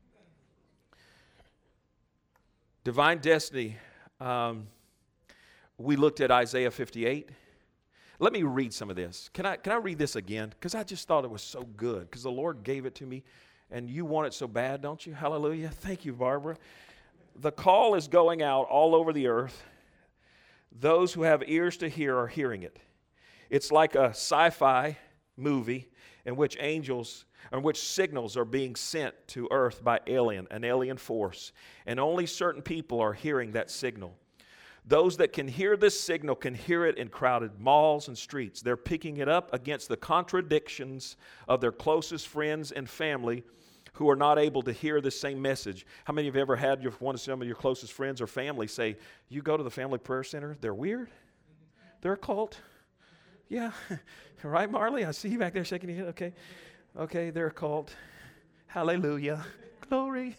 Divine destiny. We looked at Isaiah 58. Let me read some of this. Can I read this again? Because I just thought it was so good. Because the Lord gave it to me. And you want it so bad, don't you? Hallelujah. Thank you, Barbara. The call is going out all over the earth. Those who have ears to hear are hearing it. It's like a sci-fi movie in which signals are being sent to earth by an alien force. And only certain people are hearing that signal. Those that can hear this signal can hear it in crowded malls and streets. They're picking it up against the contradictions of their closest friends and family who are not able to hear the same message. How many of you ever had some of your closest friends or family say, you go to the family prayer center, they're weird? They're a cult? Yeah. Right, Marley? I see you back there shaking your head. Okay. Okay, they're a cult. Hallelujah. Glory.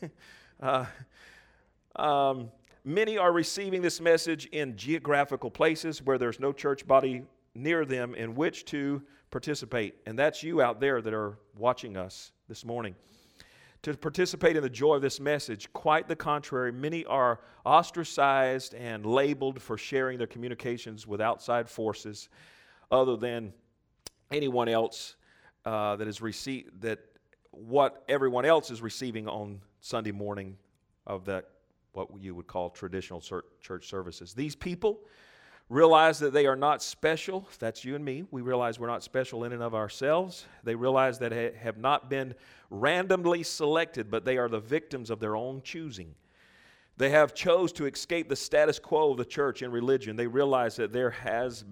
Many are receiving this message in geographical places where there's no church body near them in which to participate. And that's you out there that are watching us this morning. To participate in the joy of this message, quite the contrary, many are ostracized and labeled for sharing their communications with outside forces other than anyone else that what everyone else is receiving on Sunday morning of that what you would call traditional church services. These people realize that they are not special. That's you and me. We realize we're not special in and of ourselves. They realize that they have not been randomly selected, but they are the victims of their own choosing. They have chose to escape the status quo of the church and religion. They realize that there has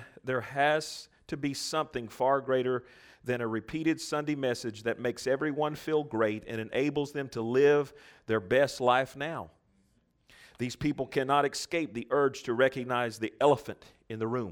to be something far greater than a repeated Sunday message that makes everyone feel great and enables them to live their best life now. These people cannot escape the urge to recognize the elephant in the room.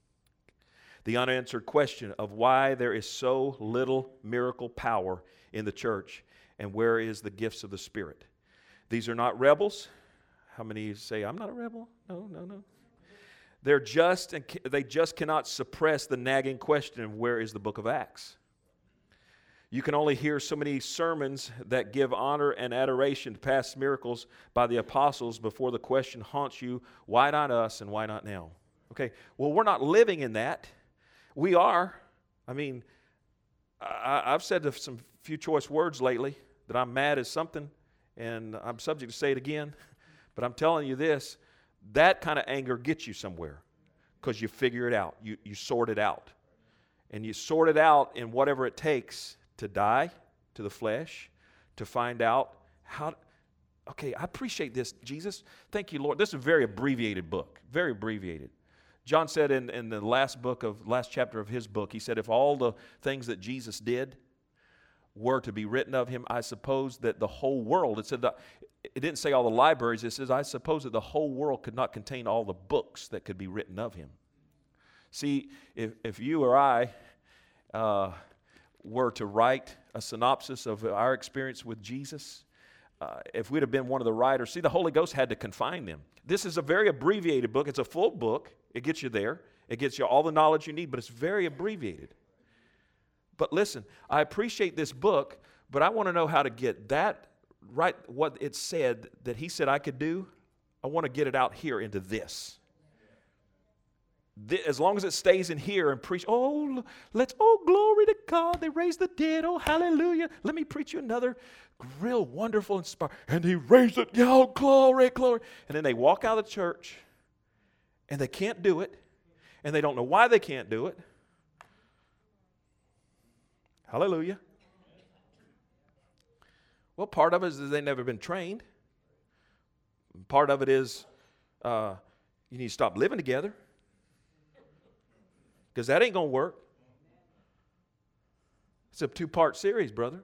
The unanswered question of why there is so little miracle power in the church and where is the gifts of the Spirit. These are not rebels. How many say, I'm not a rebel? No. They just cannot suppress the nagging question of where is the book of Acts. You can only hear so many sermons that give honor and adoration to past miracles by the apostles before the question haunts you, why not us and why not now? Okay, well, we're not living in that. We are. I mean, I've said some few choice words lately that I'm mad at something, and I'm subject to say it again, but I'm telling you this, that kind of anger gets you somewhere because you figure it out. You sort it out. And you sort it out in whatever it takes to die to the flesh, to find out how. Okay, I appreciate this, Jesus. Thank you, Lord. This is a very abbreviated book, very abbreviated. John said in the last chapter of his book, he said, if all the things that Jesus did were to be written of him, I suppose that the whole world, it didn't say all the libraries, it says, I suppose that the whole world could not contain all the books that could be written of him. See, if you or I were to write a synopsis of our experience with Jesus, if we'd have been one of the writers, see, the Holy Ghost had to confine them. This is a very abbreviated book. It's a full book. It gets you there. It gets you all the knowledge you need, but it's very abbreviated. But listen, I appreciate this book, but I want to know how to get that right, what it said that he said I could do. I want to get it out here into this. as long as it stays in here and preach, oh, glory to God, they raised the dead, oh, hallelujah. Let me preach you another real wonderful, inspired, and he raised it, oh, glory, glory. And then they walk out of the church, and they can't do it, and they don't know why they can't do it. Hallelujah. Well, part of it is they've never been trained. Part of it is you need to stop living together, because that ain't going to work. It's a 2-part series, brother.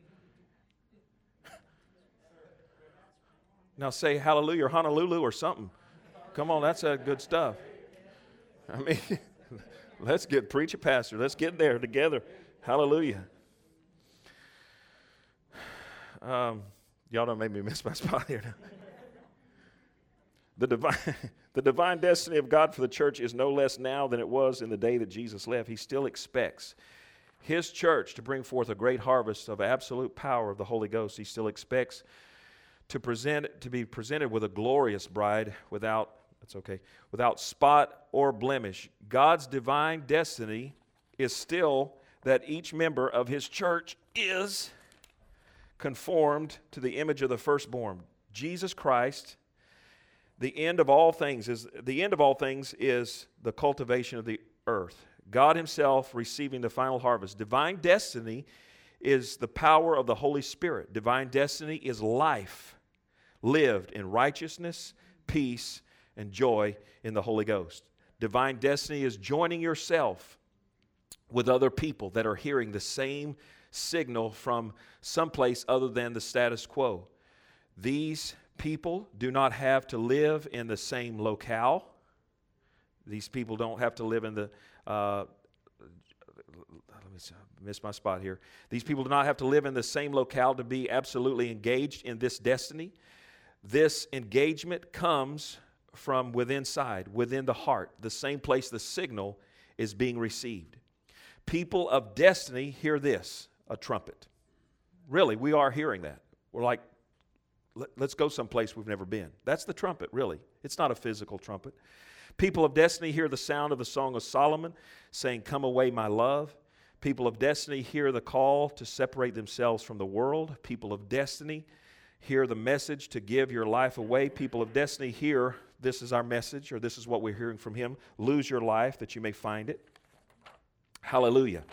Now say hallelujah or Honolulu or something. Come on, that's good stuff. I mean, let's get preach a pastor. Let's get there together. Hallelujah. Y'all don't make me miss my spot here now. The divine destiny of God for the church is no less now than it was in the day that Jesus left. He still expects His church to bring forth a great harvest of absolute power of the Holy Ghost. He still expects to be presented with a glorious bride without spot or blemish. God's divine destiny is still that each member of His church is conformed to the image of the firstborn, Jesus Christ. The end of all things is the cultivation of the earth. God Himself receiving the final harvest. Divine destiny is the power of the Holy Spirit. Divine destiny is life lived in righteousness, peace, and joy in the Holy Ghost. Divine destiny is joining yourself with other people that are hearing the same signal from someplace other than the status quo. These people do not have to live in the same locale. These people don't have to live in the miss my spot here. These people do not have to live in the same locale to be absolutely engaged in this destiny. This engagement comes from within the heart, the same place the signal is being received. People of destiny hear this, a trumpet. Really, we are hearing that. We're like, let's go someplace we've never been. That's the trumpet, really. It's not a physical trumpet. People of destiny hear the sound of the Song of Solomon saying, "Come away, my love." People of destiny hear the call to separate themselves from the world. People of destiny hear the message to give your life away. People of destiny hear, this is our message, or this is what we're hearing from Him. Lose your life that you may find it. Hallelujah.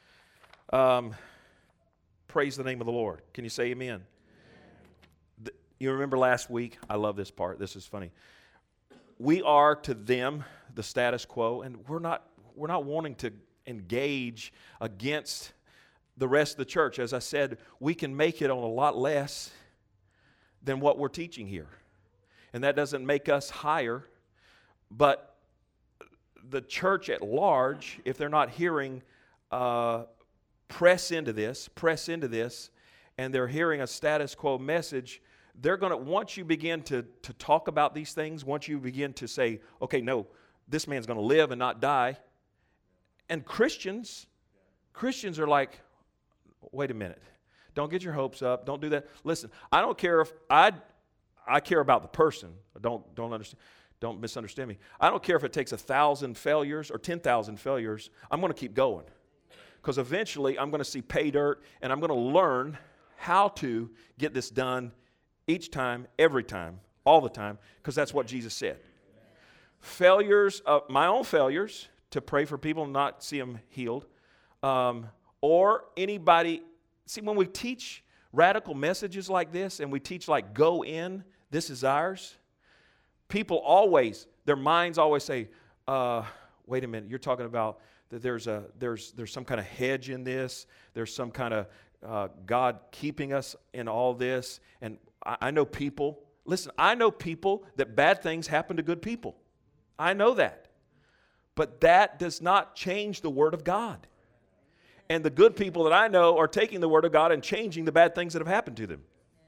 Praise the name of the Lord. Can you say amen? You remember last week? I love this part. This is funny. We are to them the status quo, and we're not wanting to engage against the rest of the church. As I said, we can make it on a lot less than what we're teaching here. And that doesn't make us higher, but the church at large, if they're not hearing press into this, and they're hearing a status quo message, they're going to, once you begin to talk about these things, once you begin to say, okay, no, this man's going to live and not die. And Christians are like, wait a minute. Don't get your hopes up. Don't do that. Listen, I don't care if I care about the person. Don't misunderstand me. I don't care if it takes 1,000 failures or 10,000 failures. I'm going to keep going. Because eventually I'm going to see pay dirt, and I'm going to learn how to get this done each time, every time, all the time, because that's what Jesus said. Failures, my own failures, to pray for people and not see them healed, or anybody. See, when we teach radical messages like this, and we teach like, go in, this is ours, people always, their minds always say, wait a minute, you're talking about that there's some kind of hedge in this, there's some kind of God keeping us in all this. And I know people, listen, I know people that bad things happen to good people. I know that. But that does not change the Word of God. And the good people that I know are taking the Word of God and changing the bad things that have happened to them.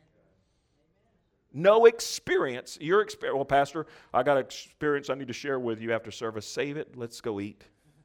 No experience. Your experience. Well, Pastor, I got an experience I need to share with you after service. Save it. Let's go eat.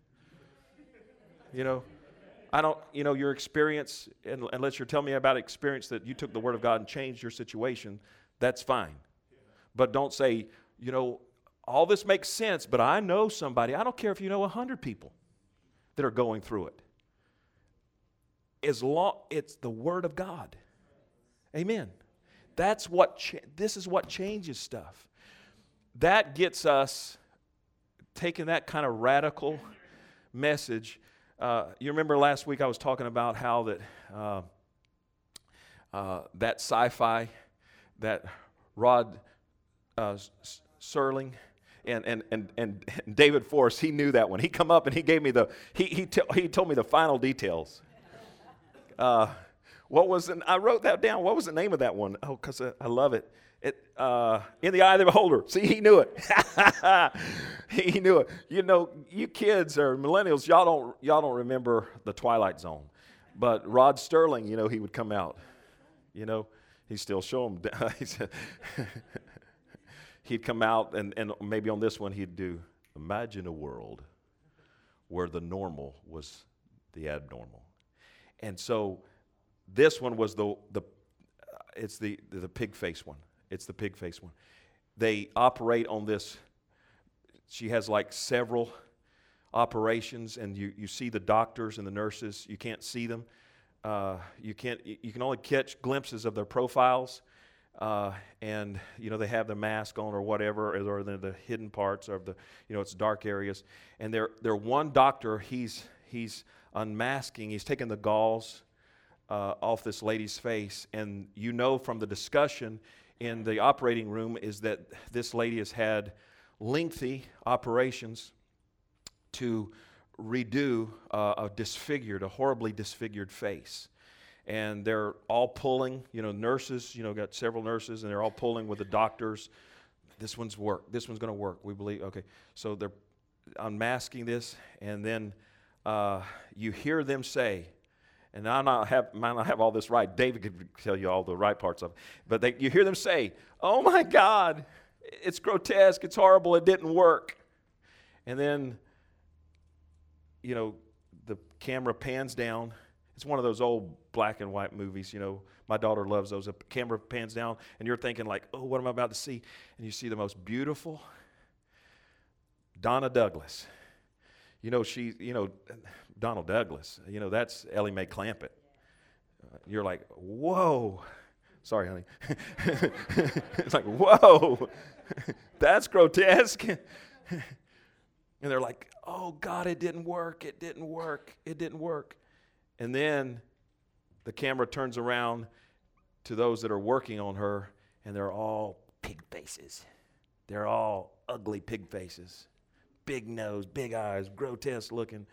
Your experience, unless you're telling me about experience that you took the Word of God and changed your situation, that's fine. But don't say, all this makes sense, but I know somebody, I don't care if you know 100 people that are going through it. As long, it's the Word of God. Amen. That's what, this is what changes stuff. That gets us taking that kind of radical message. You remember last week I was talking about how that sci-fi, that Rod Serling and David Force, he knew that one. He come up and he gave me he told me the final details. What was I wrote that down. What was the name of that one? Oh, because I love it. In the eye of the beholder. See, he knew it. He knew it. You know, you kids or millennials, y'all don't remember the Twilight Zone. But Rod Sterling, you know, he would come out. You know, he still show him. He'd come out and maybe on this one he'd do, imagine a world where the normal was the abnormal. And so this one was it's the pig face one. It's the pig face one. They operate on this. She has like several operations, and you see the doctors and the nurses. You can't see them. You can only catch glimpses of their profiles, and you know they have the mask on or whatever, or the hidden parts of the, you know, it's dark areas. And they're one doctor. He's unmasking. He's taking the gauze off this lady's face, and you know from the discussion in the operating room is that this lady has had lengthy operations to redo a horribly disfigured face. And they're all pulling, you know, nurses, you know, got several nurses, and they're all pulling with the doctors. This one's going to work, we believe. Okay, so they're unmasking this, and then you hear them say, and I might not have all this right. David could tell you all the right parts of it. But you hear them say, oh my God, it's grotesque, it's horrible, it didn't work. And then, you know, the camera pans down. It's one of those old black and white movies, you know. My daughter loves those. The camera pans down, and you're thinking like, oh, what am I about to see? And you see the most beautiful Donna Douglas. You know, Donald Douglas, you know, that's Ellie Mae Clampett. You're like, whoa. Sorry, honey. It's like, whoa, that's grotesque. And they're like, oh, God, it didn't work. And then the camera turns around to those that are working on her, and they're all pig faces. They're all ugly pig faces. Big nose, big eyes, grotesque looking.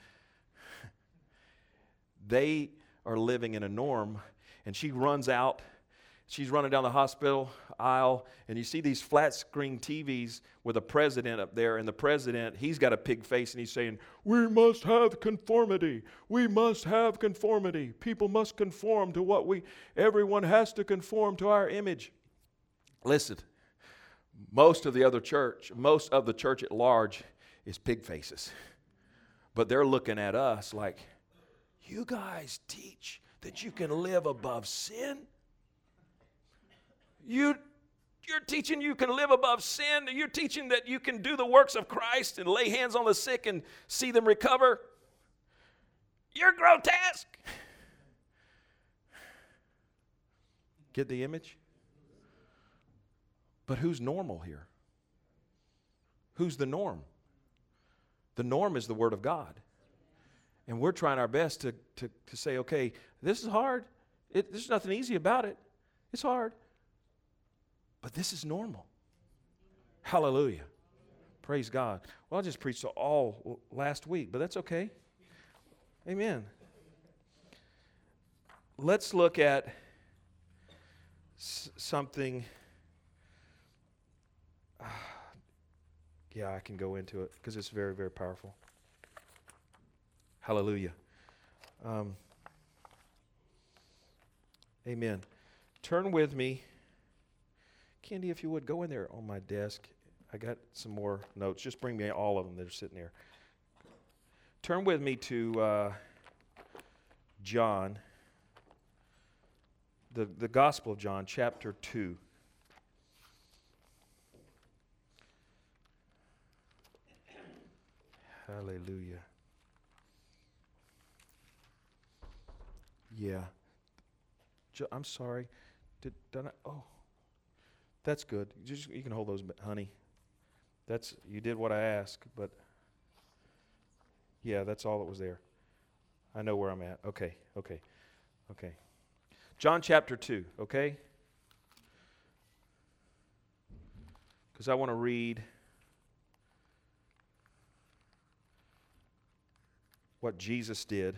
They are living in a norm, and she runs out. She's running down the hospital aisle, and you see these flat screen TVs with a president up there, and the president, he's got a pig face, and he's saying, we must have conformity. We must have conformity. People must conform to everyone has to conform to our image. Listen, most of the church at large is pig faces. But they're looking at us like, you guys teach that you can live above sin? You're teaching you can live above sin? You're teaching that you can do the works of Christ and lay hands on the sick and see them recover? You're grotesque. Get the image? But who's normal here? Who's the norm? The norm is the Word of God. And we're trying our best to say, okay, this is hard. There's nothing easy about it. It's hard. But this is normal. Hallelujah. Praise God. Well, I just preached all last week, but that's okay. Amen. Let's look at something. Yeah, I can go into it because it's very, very powerful. Hallelujah. Amen. Turn with me. Candy, if you would, go in there on my desk. I got some more notes. Just bring me all of them that are sitting there. Turn with me to John, the Gospel of John, chapter 2. Hallelujah. Yeah. I'm sorry. Did I? Oh, that's good. You can hold those, honey. You did what I asked, but yeah, that's all that was there. I know where I'm at. Okay. John chapter 2, okay? Because I want to read what Jesus did.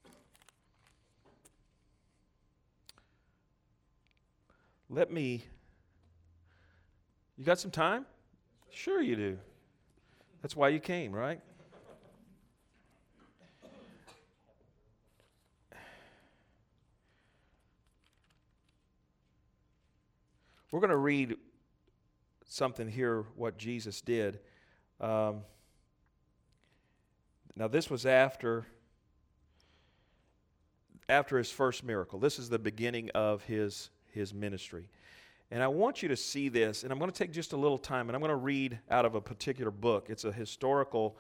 You got some time? Sure you do. That's why you came, right? We're going to read something here, what Jesus did. Now, this was after his first miracle. This is the beginning of his ministry. And I want you to see this, and I'm going to take just a little time, and I'm going to read out of a particular book. It's a historical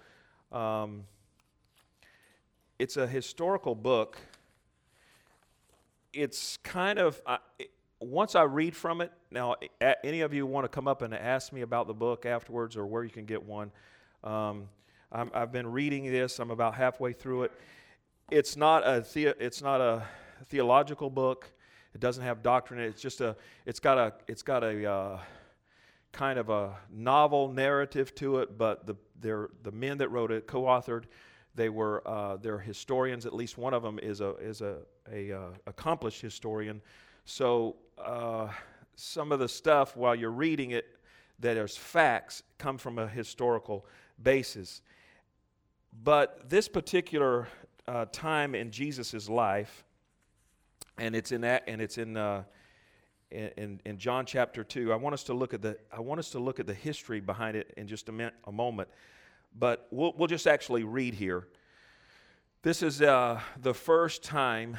book. It's kind of... once I read from it, now, any of you want to come up and ask me about the book afterwards or where you can get one, I've been reading this. I'm about halfway through it. It's not a theological book. It doesn't have doctrine. It's got a kind of a novel narrative to it. But the men that wrote it, co-authored, they're historians. At least one of them is a accomplished historian. So some of the stuff while you're reading it that is facts come from a historical basis. But this particular time in Jesus' life, and it's in John chapter 2. I want us to look at the history behind it in just a moment. But we'll just actually read here. This is the first time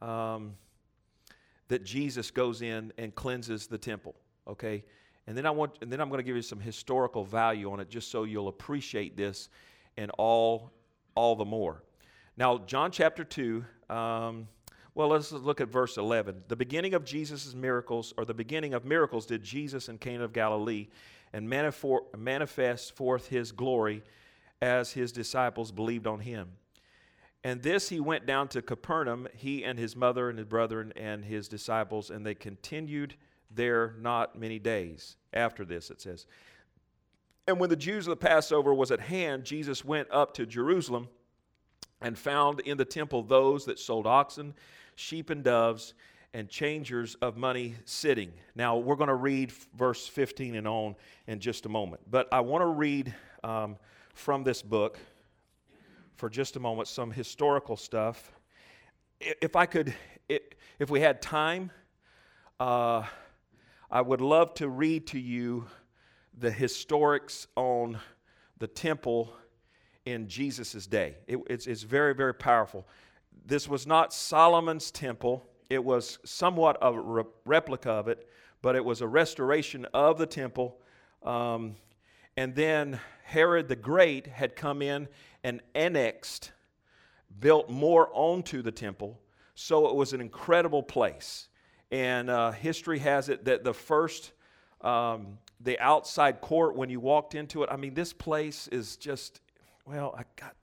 that Jesus goes in and cleanses the temple, okay? And then I'm going to give you some historical value on it just so you'll appreciate this and all the more. Now, John chapter 2, let's look at verse 11. The beginning of Jesus' miracles, or the beginning of miracles did Jesus in Cana of Galilee and manifest forth his glory as his disciples believed on him. And this he went down to Capernaum, he and his mother and his brethren and his disciples, and they continued there not many days. After this, it says. And when the Jews of the Passover was at hand, Jesus went up to Jerusalem and found in the temple those that sold oxen, sheep, and doves, and changers of money sitting. Now, we're going to read verse 15 and on in just a moment. But I want to read from this book for just a moment some historical stuff. If we had time, I would love to read to you the historics on the temple in Jesus' day. It's very, very powerful. This was not Solomon's temple. It was somewhat of a replica of it, but it was a restoration of the temple. And then Herod the Great had come in and built more onto the temple. So it was an incredible place. And history has it that the first, the outside court, when you walked into it, I mean, this place is just, I got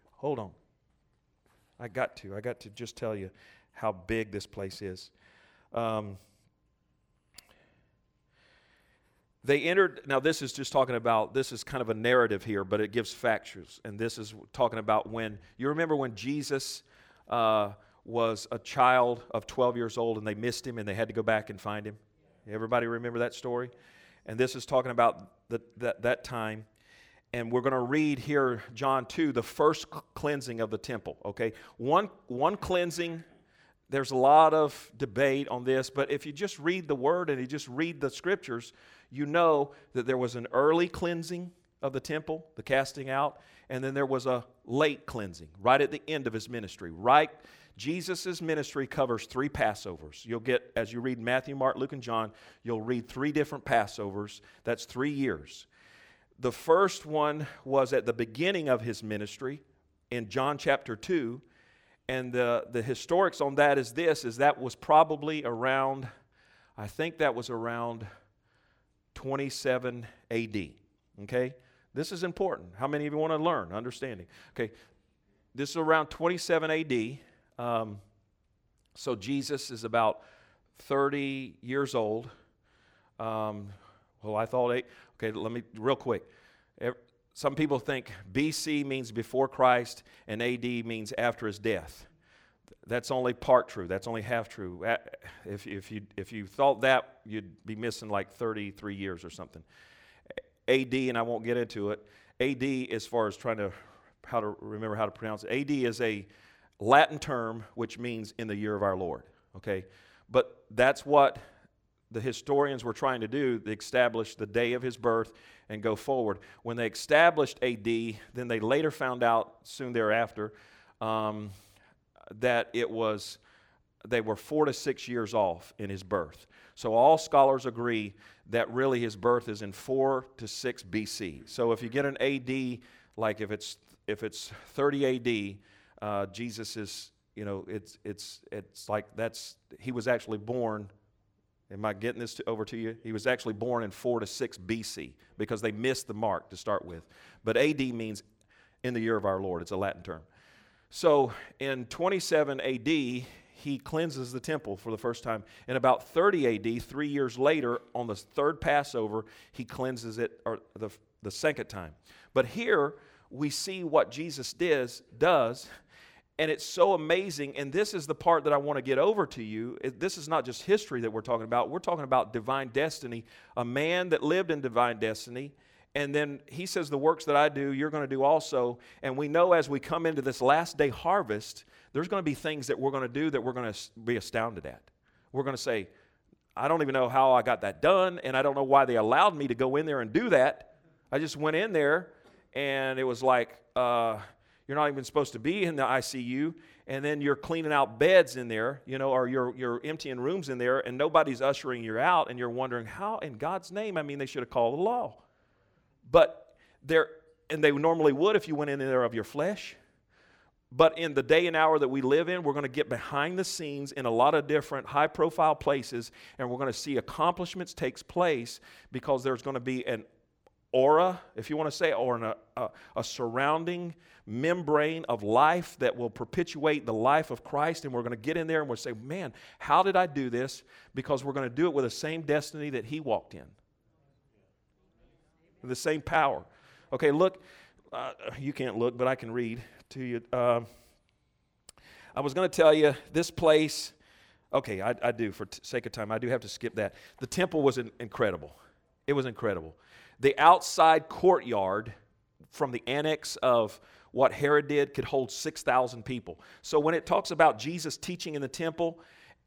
to just tell you how big this place is. They entered, now this is just talking about, this is kind of a narrative here, but it gives facts. And this is talking about you remember when Jesus was a child of 12 years old and they missed him and they had to go back and find him? Everybody remember that story? And this is talking about that time. And we're going to read here, John 2, the first cleansing of the temple, okay? One cleansing, there's a lot of debate on this, but if you just read the Word and you just read the Scriptures, you know that there was an early cleansing of the temple, the casting out, and then there was a late cleansing right at the end of his ministry. Right, Jesus' ministry covers 3 Passovers. You'll get, as you read Matthew, Mark, Luke, and John, you'll read 3 different Passovers. That's 3 years. The first one was at the beginning of his ministry in John chapter 2. And the historics on that is that was probably around, I think that was around 27 AD. Okay? This is important. How many of you want to learn? Understanding. Okay. This is around 27 AD. So Jesus is about 30 years old. I thought okay, let me, real quick. Some people think BC means before Christ and AD means after his death. That's only part true. That's only half true. If you thought that, you'd be missing like 33 years or something. AD, and I won't get into it. AD, as far as how to remember how to pronounce it. AD is a Latin term which means in the year of our Lord. Okay, but that's what the historians were trying to do. They established the day of his birth and go forward. When they established AD, then they later found out soon thereafter that they were 4 to 6 years off in his birth. So all scholars agree that really his birth is in 4 to 6 BC. So if you get an AD, like if it's 30 AD, Jesus is, it's like he was actually born. Am I getting this over to you? He was actually born in 4 to 6 BC because they missed the mark to start with. But AD means in the year of our Lord. It's a Latin term. So in 27 AD, he cleanses the temple for the first time. In about 30 AD, 3 years later, on the third Passover, he cleanses it or the second time. But here we see what Jesus does. And it's so amazing, and this is the part that I want to get over to you. This is not just history that we're talking about. We're talking about divine destiny, a man that lived in divine destiny, and then he says, the works that I do, you're going to do also. And we know as we come into this last day harvest, there's going to be things that we're going to do that we're going to be astounded at. We're going to say, I don't even know how I got that done, and I don't know why they allowed me to go in there and do that. I just went in there, and it was like, you're not even supposed to be in the ICU, and then you're cleaning out beds in there, or you're emptying rooms in there, and nobody's ushering you out, and you're wondering, how in God's name? I mean, they should have called the law. But they normally would if you went in there of your flesh. But in the day and hour that we live in, we're going to get behind the scenes in a lot of different high-profile places, and we're going to see accomplishments takes place because there's going to be an aura, if you want to say, or a surrounding membrane of life that will perpetuate the life of Christ, and we're going to get in there and we'll say, man, how did I do this? Because we're going to do it with the same destiny that he walked in. With the same power. Okay, look, you can't look, but I can read to you. I was going to tell you this place, okay, I do, for sake of time, I do have to skip that. The temple was incredible. It was incredible. The outside courtyard from the annex of what Herod did could hold 6,000 people. So when it talks about Jesus teaching in the temple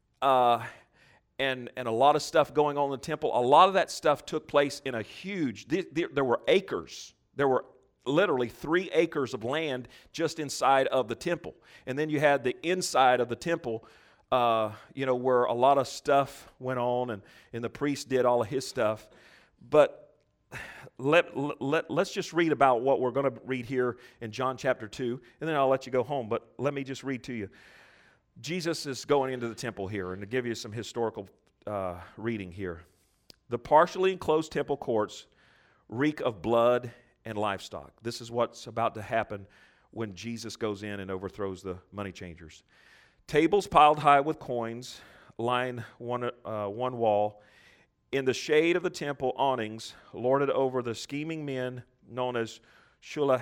and a lot of stuff going on in the temple, a lot of that stuff took place in a huge, there were acres. There were literally 3 acres of land just inside of the temple. And then you had the inside of the temple, where a lot of stuff went on and the priest did all of his stuff. But let's just read about what we're going to read here in John chapter 2, and then I'll let you go home. But let me just read to you. Jesus is going into the temple here, and to give you some historical reading here. The partially enclosed temple courts reek of blood and livestock. This is what's about to happen when Jesus goes in and overthrows the money changers. Tables piled high with coins line one wall. In the shade of the temple awnings, lorded over the scheming men known as Shulahanims,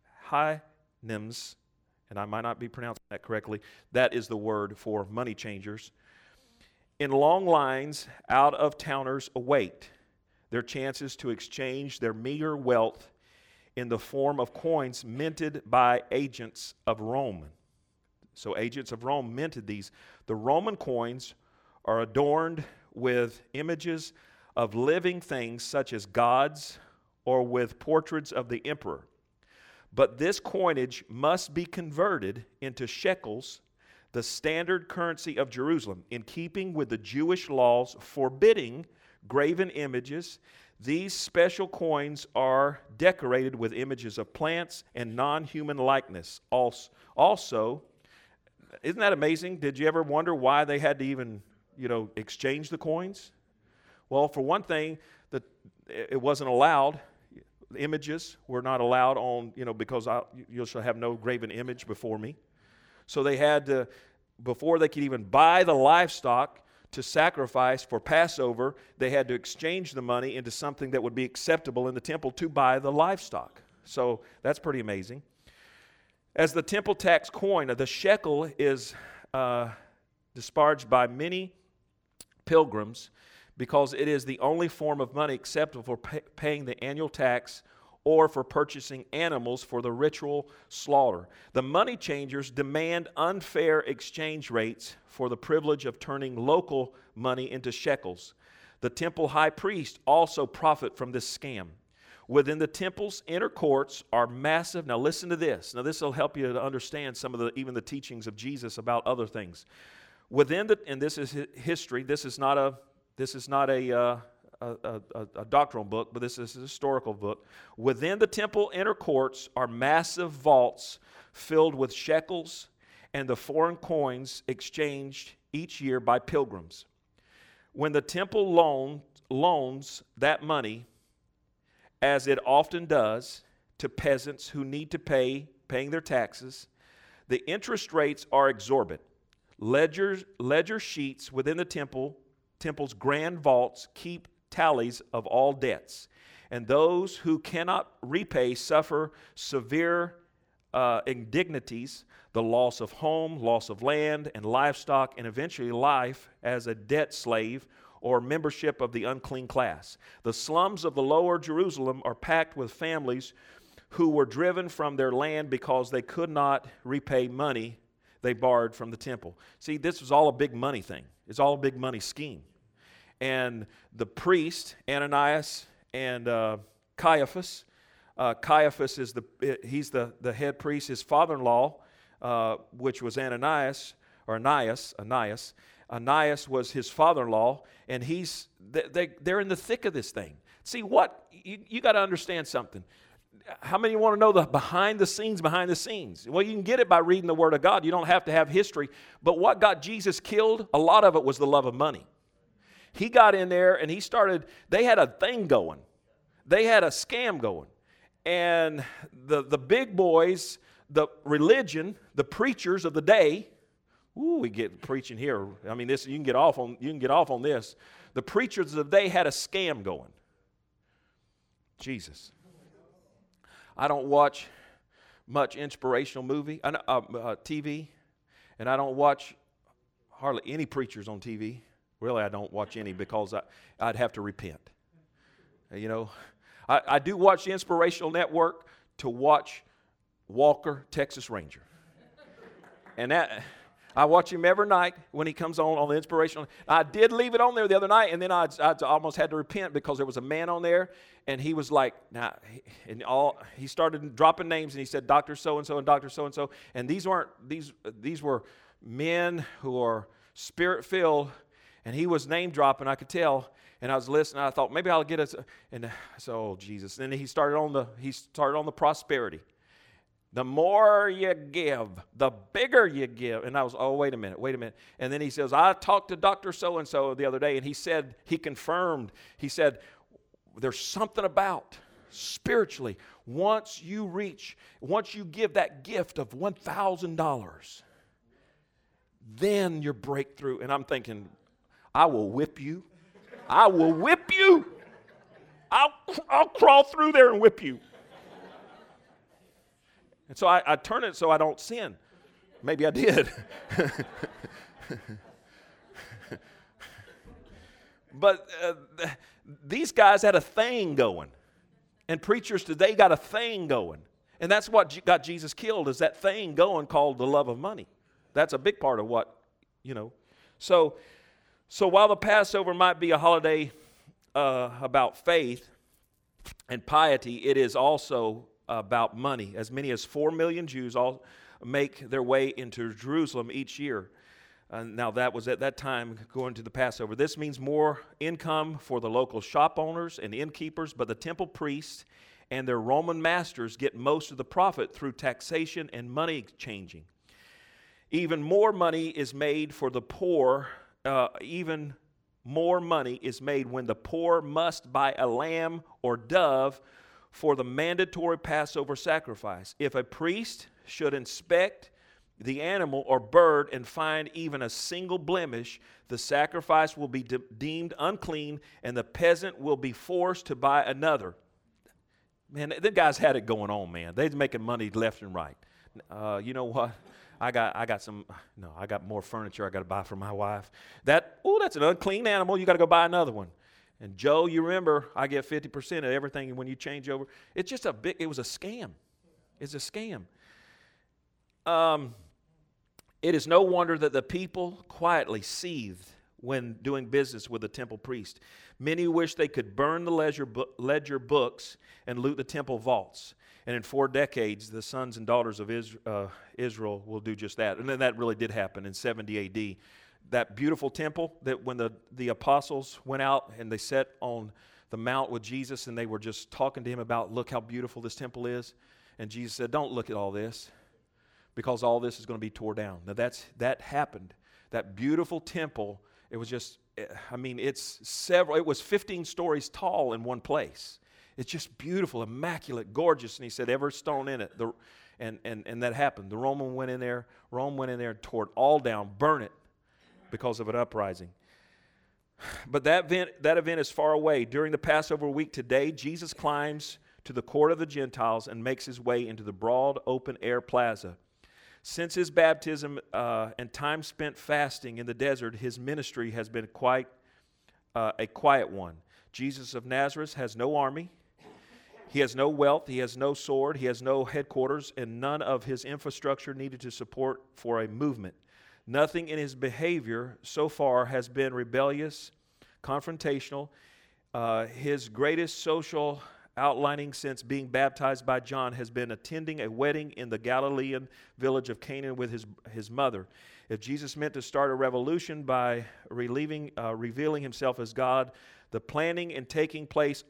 and I might not be pronouncing that correctly. That is the word for money changers. In long lines, out-of-towners await their chances to exchange their meager wealth in the form of coins minted by agents of Rome. So agents of Rome minted these. The Roman coins are adorned with images of living things such as gods or with portraits of the emperor. But this coinage must be converted into shekels, the standard currency of Jerusalem, in keeping with the Jewish laws forbidding graven images. These special coins are decorated with images of plants and non-human likeness. Also, isn't that amazing? Did you ever wonder why they had to even, exchange the coins? Well, for one thing, it wasn't allowed. The images were not allowed on, because you shall have no graven image before me. So they had to, before they could even buy the livestock to sacrifice for Passover, they had to exchange the money into something that would be acceptable in the temple to buy the livestock. So that's pretty amazing. As the temple tax coin, the shekel is disparaged by many pilgrims because it is the only form of money acceptable for paying the annual tax or for purchasing animals for the ritual slaughter. The money changers demand unfair exchange rates for the privilege of turning local money into shekels. The temple high priest also profit from this scam. Within the temple's inner courts are massive, now listen to this. Now this will help you to understand some of even the teachings of Jesus about other things. And this is history, this is not a doctrinal book, but this is a historical book. Within the temple inner courts are massive vaults filled with shekels and the foreign coins exchanged each year by pilgrims. When the temple loans that money, as it often does, to peasants who need to paying their taxes, the interest rates are exorbitant. Ledger sheets within the temple's grand vaults keep tallies of all debts, and those who cannot repay suffer severe indignities, the loss of home, loss of land and livestock, and eventually life as a debt slave or membership of the unclean class. The slums of the lower Jerusalem are packed with families who were driven from their land because they could not repay money they borrowed from the temple. See, this was all a big money thing. It's all a big money scheme. And the priest, Ananias and Caiaphas, Caiaphas is he's the head priest. His father-in-law, which was Ananias was his father-in-law, and they're in the thick of this thing. See, what you got to understand something. How many want to know the behind the scenes? Well, you can get it by reading the Word of God. You don't have to have history. But what got Jesus killed, a lot of it was the love of money. He got in there and they had a thing going. They had a scam going. And the big boys, the religion, the preachers of the day, we get preaching here. I mean, this you can get off on this. The preachers of the day had a scam going. Jesus. I don't watch much inspirational TV, and I don't watch hardly any preachers on TV. Really, I don't watch any because I'd have to repent. I do watch the Inspirational Network to watch Walker, Texas Ranger. And I watch him every night when he comes on the Inspirational. I did leave it on there the other night, and then I almost had to repent because there was a man on there, and he was like, he started dropping names, and he said Dr. So-and-so and Dr. So-and-so, and these were men who are spirit-filled, and he was name dropping, I could tell, and I was listening. I thought maybe I'll get us. And so, Jesus. And then he started on the prosperity. The more you give, the bigger you give. And I was, wait a minute. And then he says, I talked to Dr. So-and-so the other day, and he confirmed. He said, there's something about spiritually. Once you give that gift of $1,000, then your breakthrough. And I'm thinking, I will whip you. I'll crawl through there and whip you. And so I turn it so I don't sin. Maybe I did. But these guys had a thing going. And preachers today got a thing going. And that's what got Jesus killed, is that thing going called the love of money. That's a big part of what, So while the Passover might be a holiday about faith and piety, it is also about money. As many as 4 million Jews all make their way into Jerusalem each year. Now that was at that time going to the Passover. This means more income for the local shop owners and innkeepers, but the temple priests and their Roman masters get most of the profit through taxation and money exchanging. Even more money is made for the poor. Even more money is made when the poor must buy a lamb or dove for the mandatory Passover sacrifice. If a priest should inspect the animal or bird and find even a single blemish, the sacrifice will be deemed unclean, and the peasant will be forced to buy another. Man, the guys had it going on, man. They're making money left and right. You know what? I got more furniture I got to buy for my wife. That's an unclean animal. You got to go buy another one. And Joe, you remember, I get 50% of everything when you change over. It was a scam. It's a scam. It is no wonder that the people quietly seethed when doing business with the temple priest. Many wish they could burn the ledger books and loot the temple vaults. And in 4 decades, the sons and daughters of Israel will do just that. And then that really did happen in 70 A.D. That beautiful temple that when the apostles went out and they sat on the mount with Jesus and they were just talking to him about, look how beautiful this temple is. And Jesus said, don't look at all this, because all this is going to be tore down. Now that happened. That beautiful temple, it was just, it was 15 stories tall in one place. It's just beautiful, immaculate, gorgeous. And he said, every stone in it. And that happened. Rome went in there and tore it all down, burn it because of an uprising. But that event is far away. During the Passover week today, Jesus climbs to the court of the Gentiles and makes his way into the broad, open-air plaza. Since his baptism and time spent fasting in the desert, his ministry has been quite a quiet one. Jesus of Nazareth has no army. He has no wealth. He has no sword. He has no headquarters, and none of his infrastructure needed to support for a movement. Nothing in his behavior so far has been rebellious, confrontational. His greatest social outlining since being baptized by John has been attending a wedding in the Galilean village of Canaan with his mother. If Jesus meant to start a revolution by revealing himself as God, the planning and taking place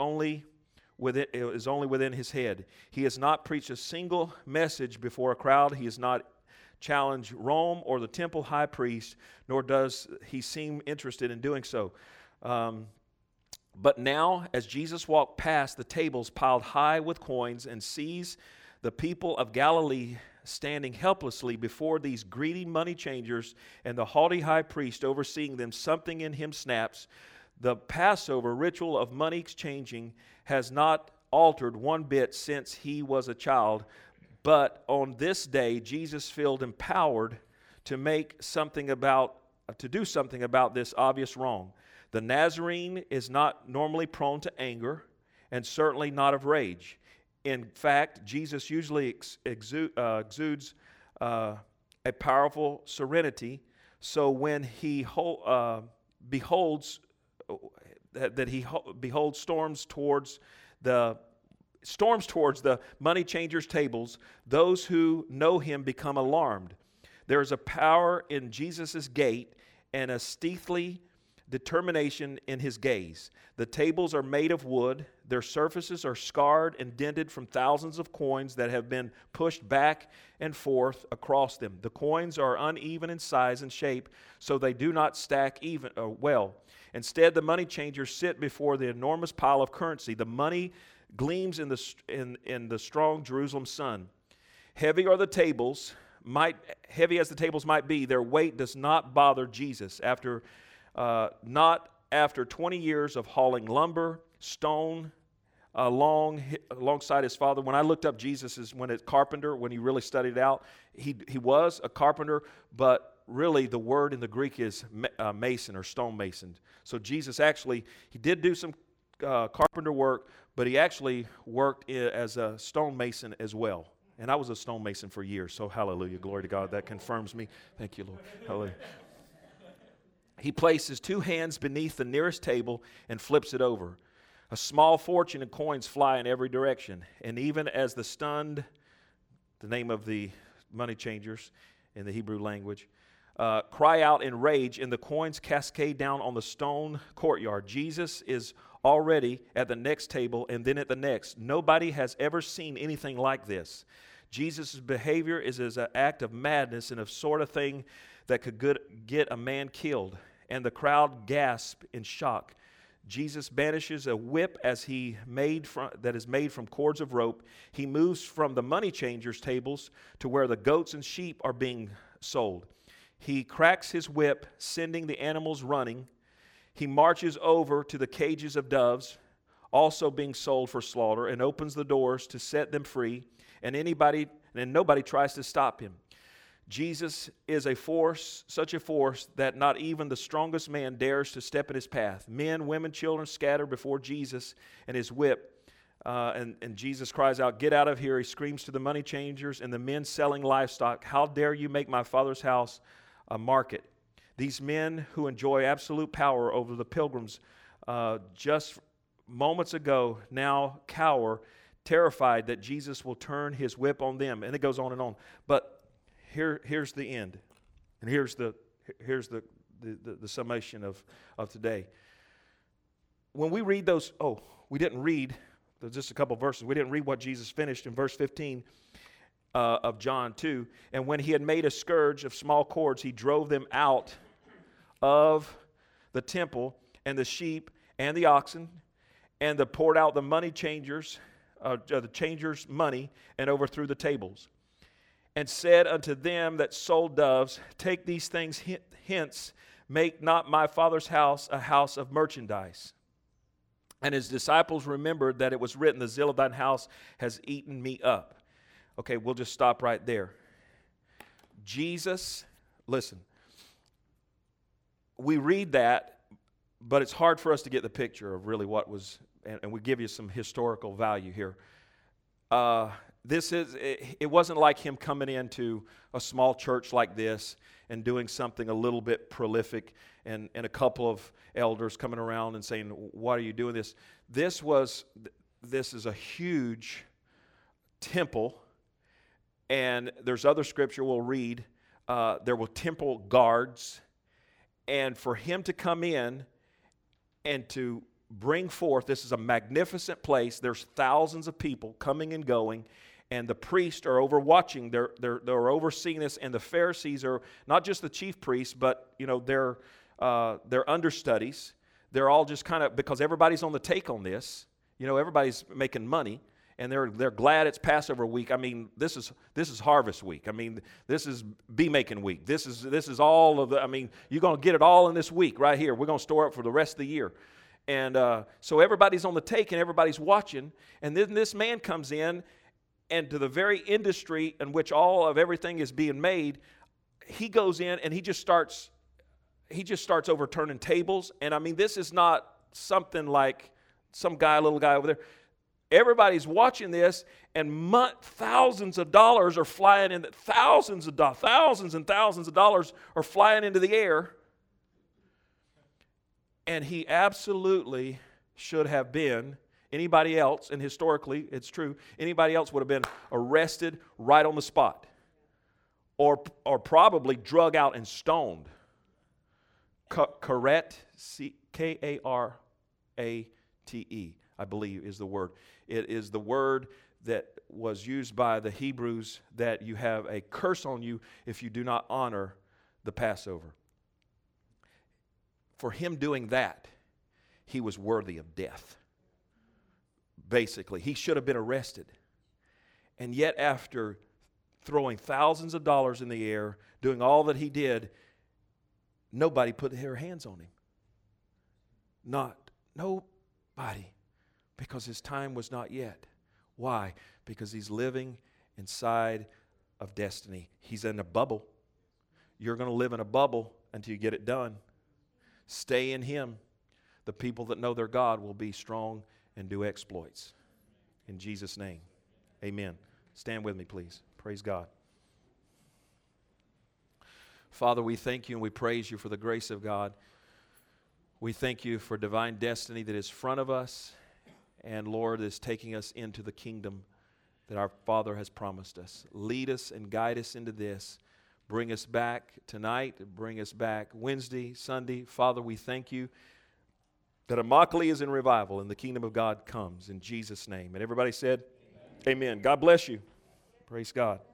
is only within his head. He has not preached a single message before a crowd. He has not challenged Rome or the temple high priest, nor does he seem interested in doing so. But now, as Jesus walked past the tables piled high with coins and sees the people of Galilee standing helplessly before these greedy money changers and the haughty high priest overseeing them, something in him snaps. The Passover ritual of money exchanging has not altered one bit since he was a child, but on this day, Jesus felt empowered to do something about this obvious wrong. The Nazarene is not normally prone to anger, and certainly not of rage. In fact, Jesus usually exudes a powerful serenity. So when he beholds storms towards the money changers' tables, those who know him become alarmed. There is a power in Jesus' gait and a stealthy determination in his gaze. The tables are made of wood. Their surfaces are scarred and dented from thousands of coins that have been pushed back and forth across them. The coins are uneven in size and shape, so they do not stack well. Instead, the money changers sit before the enormous pile of currency. The money gleams in the strong Jerusalem sun. Heavy as the tables might be, their weight does not bother Jesus. Not after 20 years of hauling lumber, stone, alongside his father. When I looked up Jesus when he really studied it out, he was a carpenter, but really the word in the Greek is mason or stonemason. So Jesus actually, he did do some carpenter work, but he actually worked as a stonemason as well. And I was a stonemason for years, so hallelujah, glory to God. That confirms me. Thank you, Lord. Hallelujah. He places 2 hands beneath the nearest table and flips it over. A small fortune in coins fly in every direction. And even as the name of the money changers in the Hebrew language, cry out in rage, and the coins cascade down on the stone courtyard. Jesus is already at the next table and then at the next. Nobody has ever seen anything like this. Jesus' behavior is as an act of madness and a sort of thing that could get a man killed. And the crowd gasp in shock. Jesus banishes a whip that is made from cords of rope. He moves from the money changers' tables to where the goats and sheep are being sold. He cracks his whip, sending the animals running. He marches over to the cages of doves, also being sold for slaughter, and opens the doors to set them free, and nobody tries to stop him. Jesus is such a force that not even the strongest man dares to step in his path. Men, women, children scatter before Jesus and his whip. And Jesus cries out, "Get out of here." He screams to the money changers and the men selling livestock, "How dare you make my Father's house a market?" These men who enjoy absolute power over the pilgrims just moments ago now cower, terrified that Jesus will turn his whip on them. And it goes on and on. But here's the end. And here's the summation of today. When we read those, we didn't read, there's just a couple verses. We didn't read what Jesus finished in verse 15 of John 2. And when he had made a scourge of small cords, he drove them out of the temple, and the sheep and the oxen, and poured out the money changers, the changers' money, and overthrew the tables. And said unto them that sold doves, "Take these things hence, make not my Father's house a house of merchandise." And his disciples remembered that it was written, "The zeal of thine house has eaten me up." Okay, we'll just stop right there. Jesus, listen, we read that, but it's hard for us to get the picture of really what was, and we give you some historical value here. It wasn't like him coming into a small church like this and doing something a little bit prolific and a couple of elders coming around and saying, "Why are you doing this?" This is a huge temple, and there's other scripture we'll read. There were temple guards, and for him to come in and to bring forth, this is a magnificent place. There's thousands of people coming and going, and the priests are overwatching. They're overseeing this, and the Pharisees are not just the chief priests, but they're understudies. They're all just kind of, because everybody's on the take on this. Everybody's making money, and they're glad it's Passover week. I mean, this is Harvest Week. I mean, this is bee-making week. This is all of the. I mean, you're going to get it all in this week right here. We're going to store it for the rest of the year. And so everybody's on the take and everybody's watching. And then this man comes in, and to the very industry in which all of everything is being made, he goes in and he just starts overturning tables. And I mean, this is not something like some little guy over there. Everybody's watching this, and thousands of dollars are flying in. Thousands and thousands of dollars are flying into the air. And he absolutely should have been, anybody else, and historically it's true, anybody else would have been arrested right on the spot, or probably drug out and stoned. Karate, Karate, I believe is the word. It is the word that was used by the Hebrews, that you have a curse on you if you do not honor the Passover. For him doing that, he was worthy of death. Basically, he should have been arrested. And yet, after throwing thousands of dollars in the air, doing all that he did, nobody put their hands on him. Nobody. Because his time was not yet. Why? Because he's living inside of destiny. He's in a bubble. You're going to live in a bubble until you get it done. Stay in him. The people that know their God will be strong and do exploits. In Jesus' name, amen. Stand with me, please. Praise God. Father, we thank you and we praise you for the grace of God. We thank you for divine destiny that is in front of us, and Lord, is taking us into the kingdom that our Father has promised us. Lead us and guide us into this. bring us back tonight, bring us back Wednesday, Sunday. Father, we thank you that Immokalee is in revival and the kingdom of God comes in Jesus' name. And everybody said, Amen. God bless you. Praise God.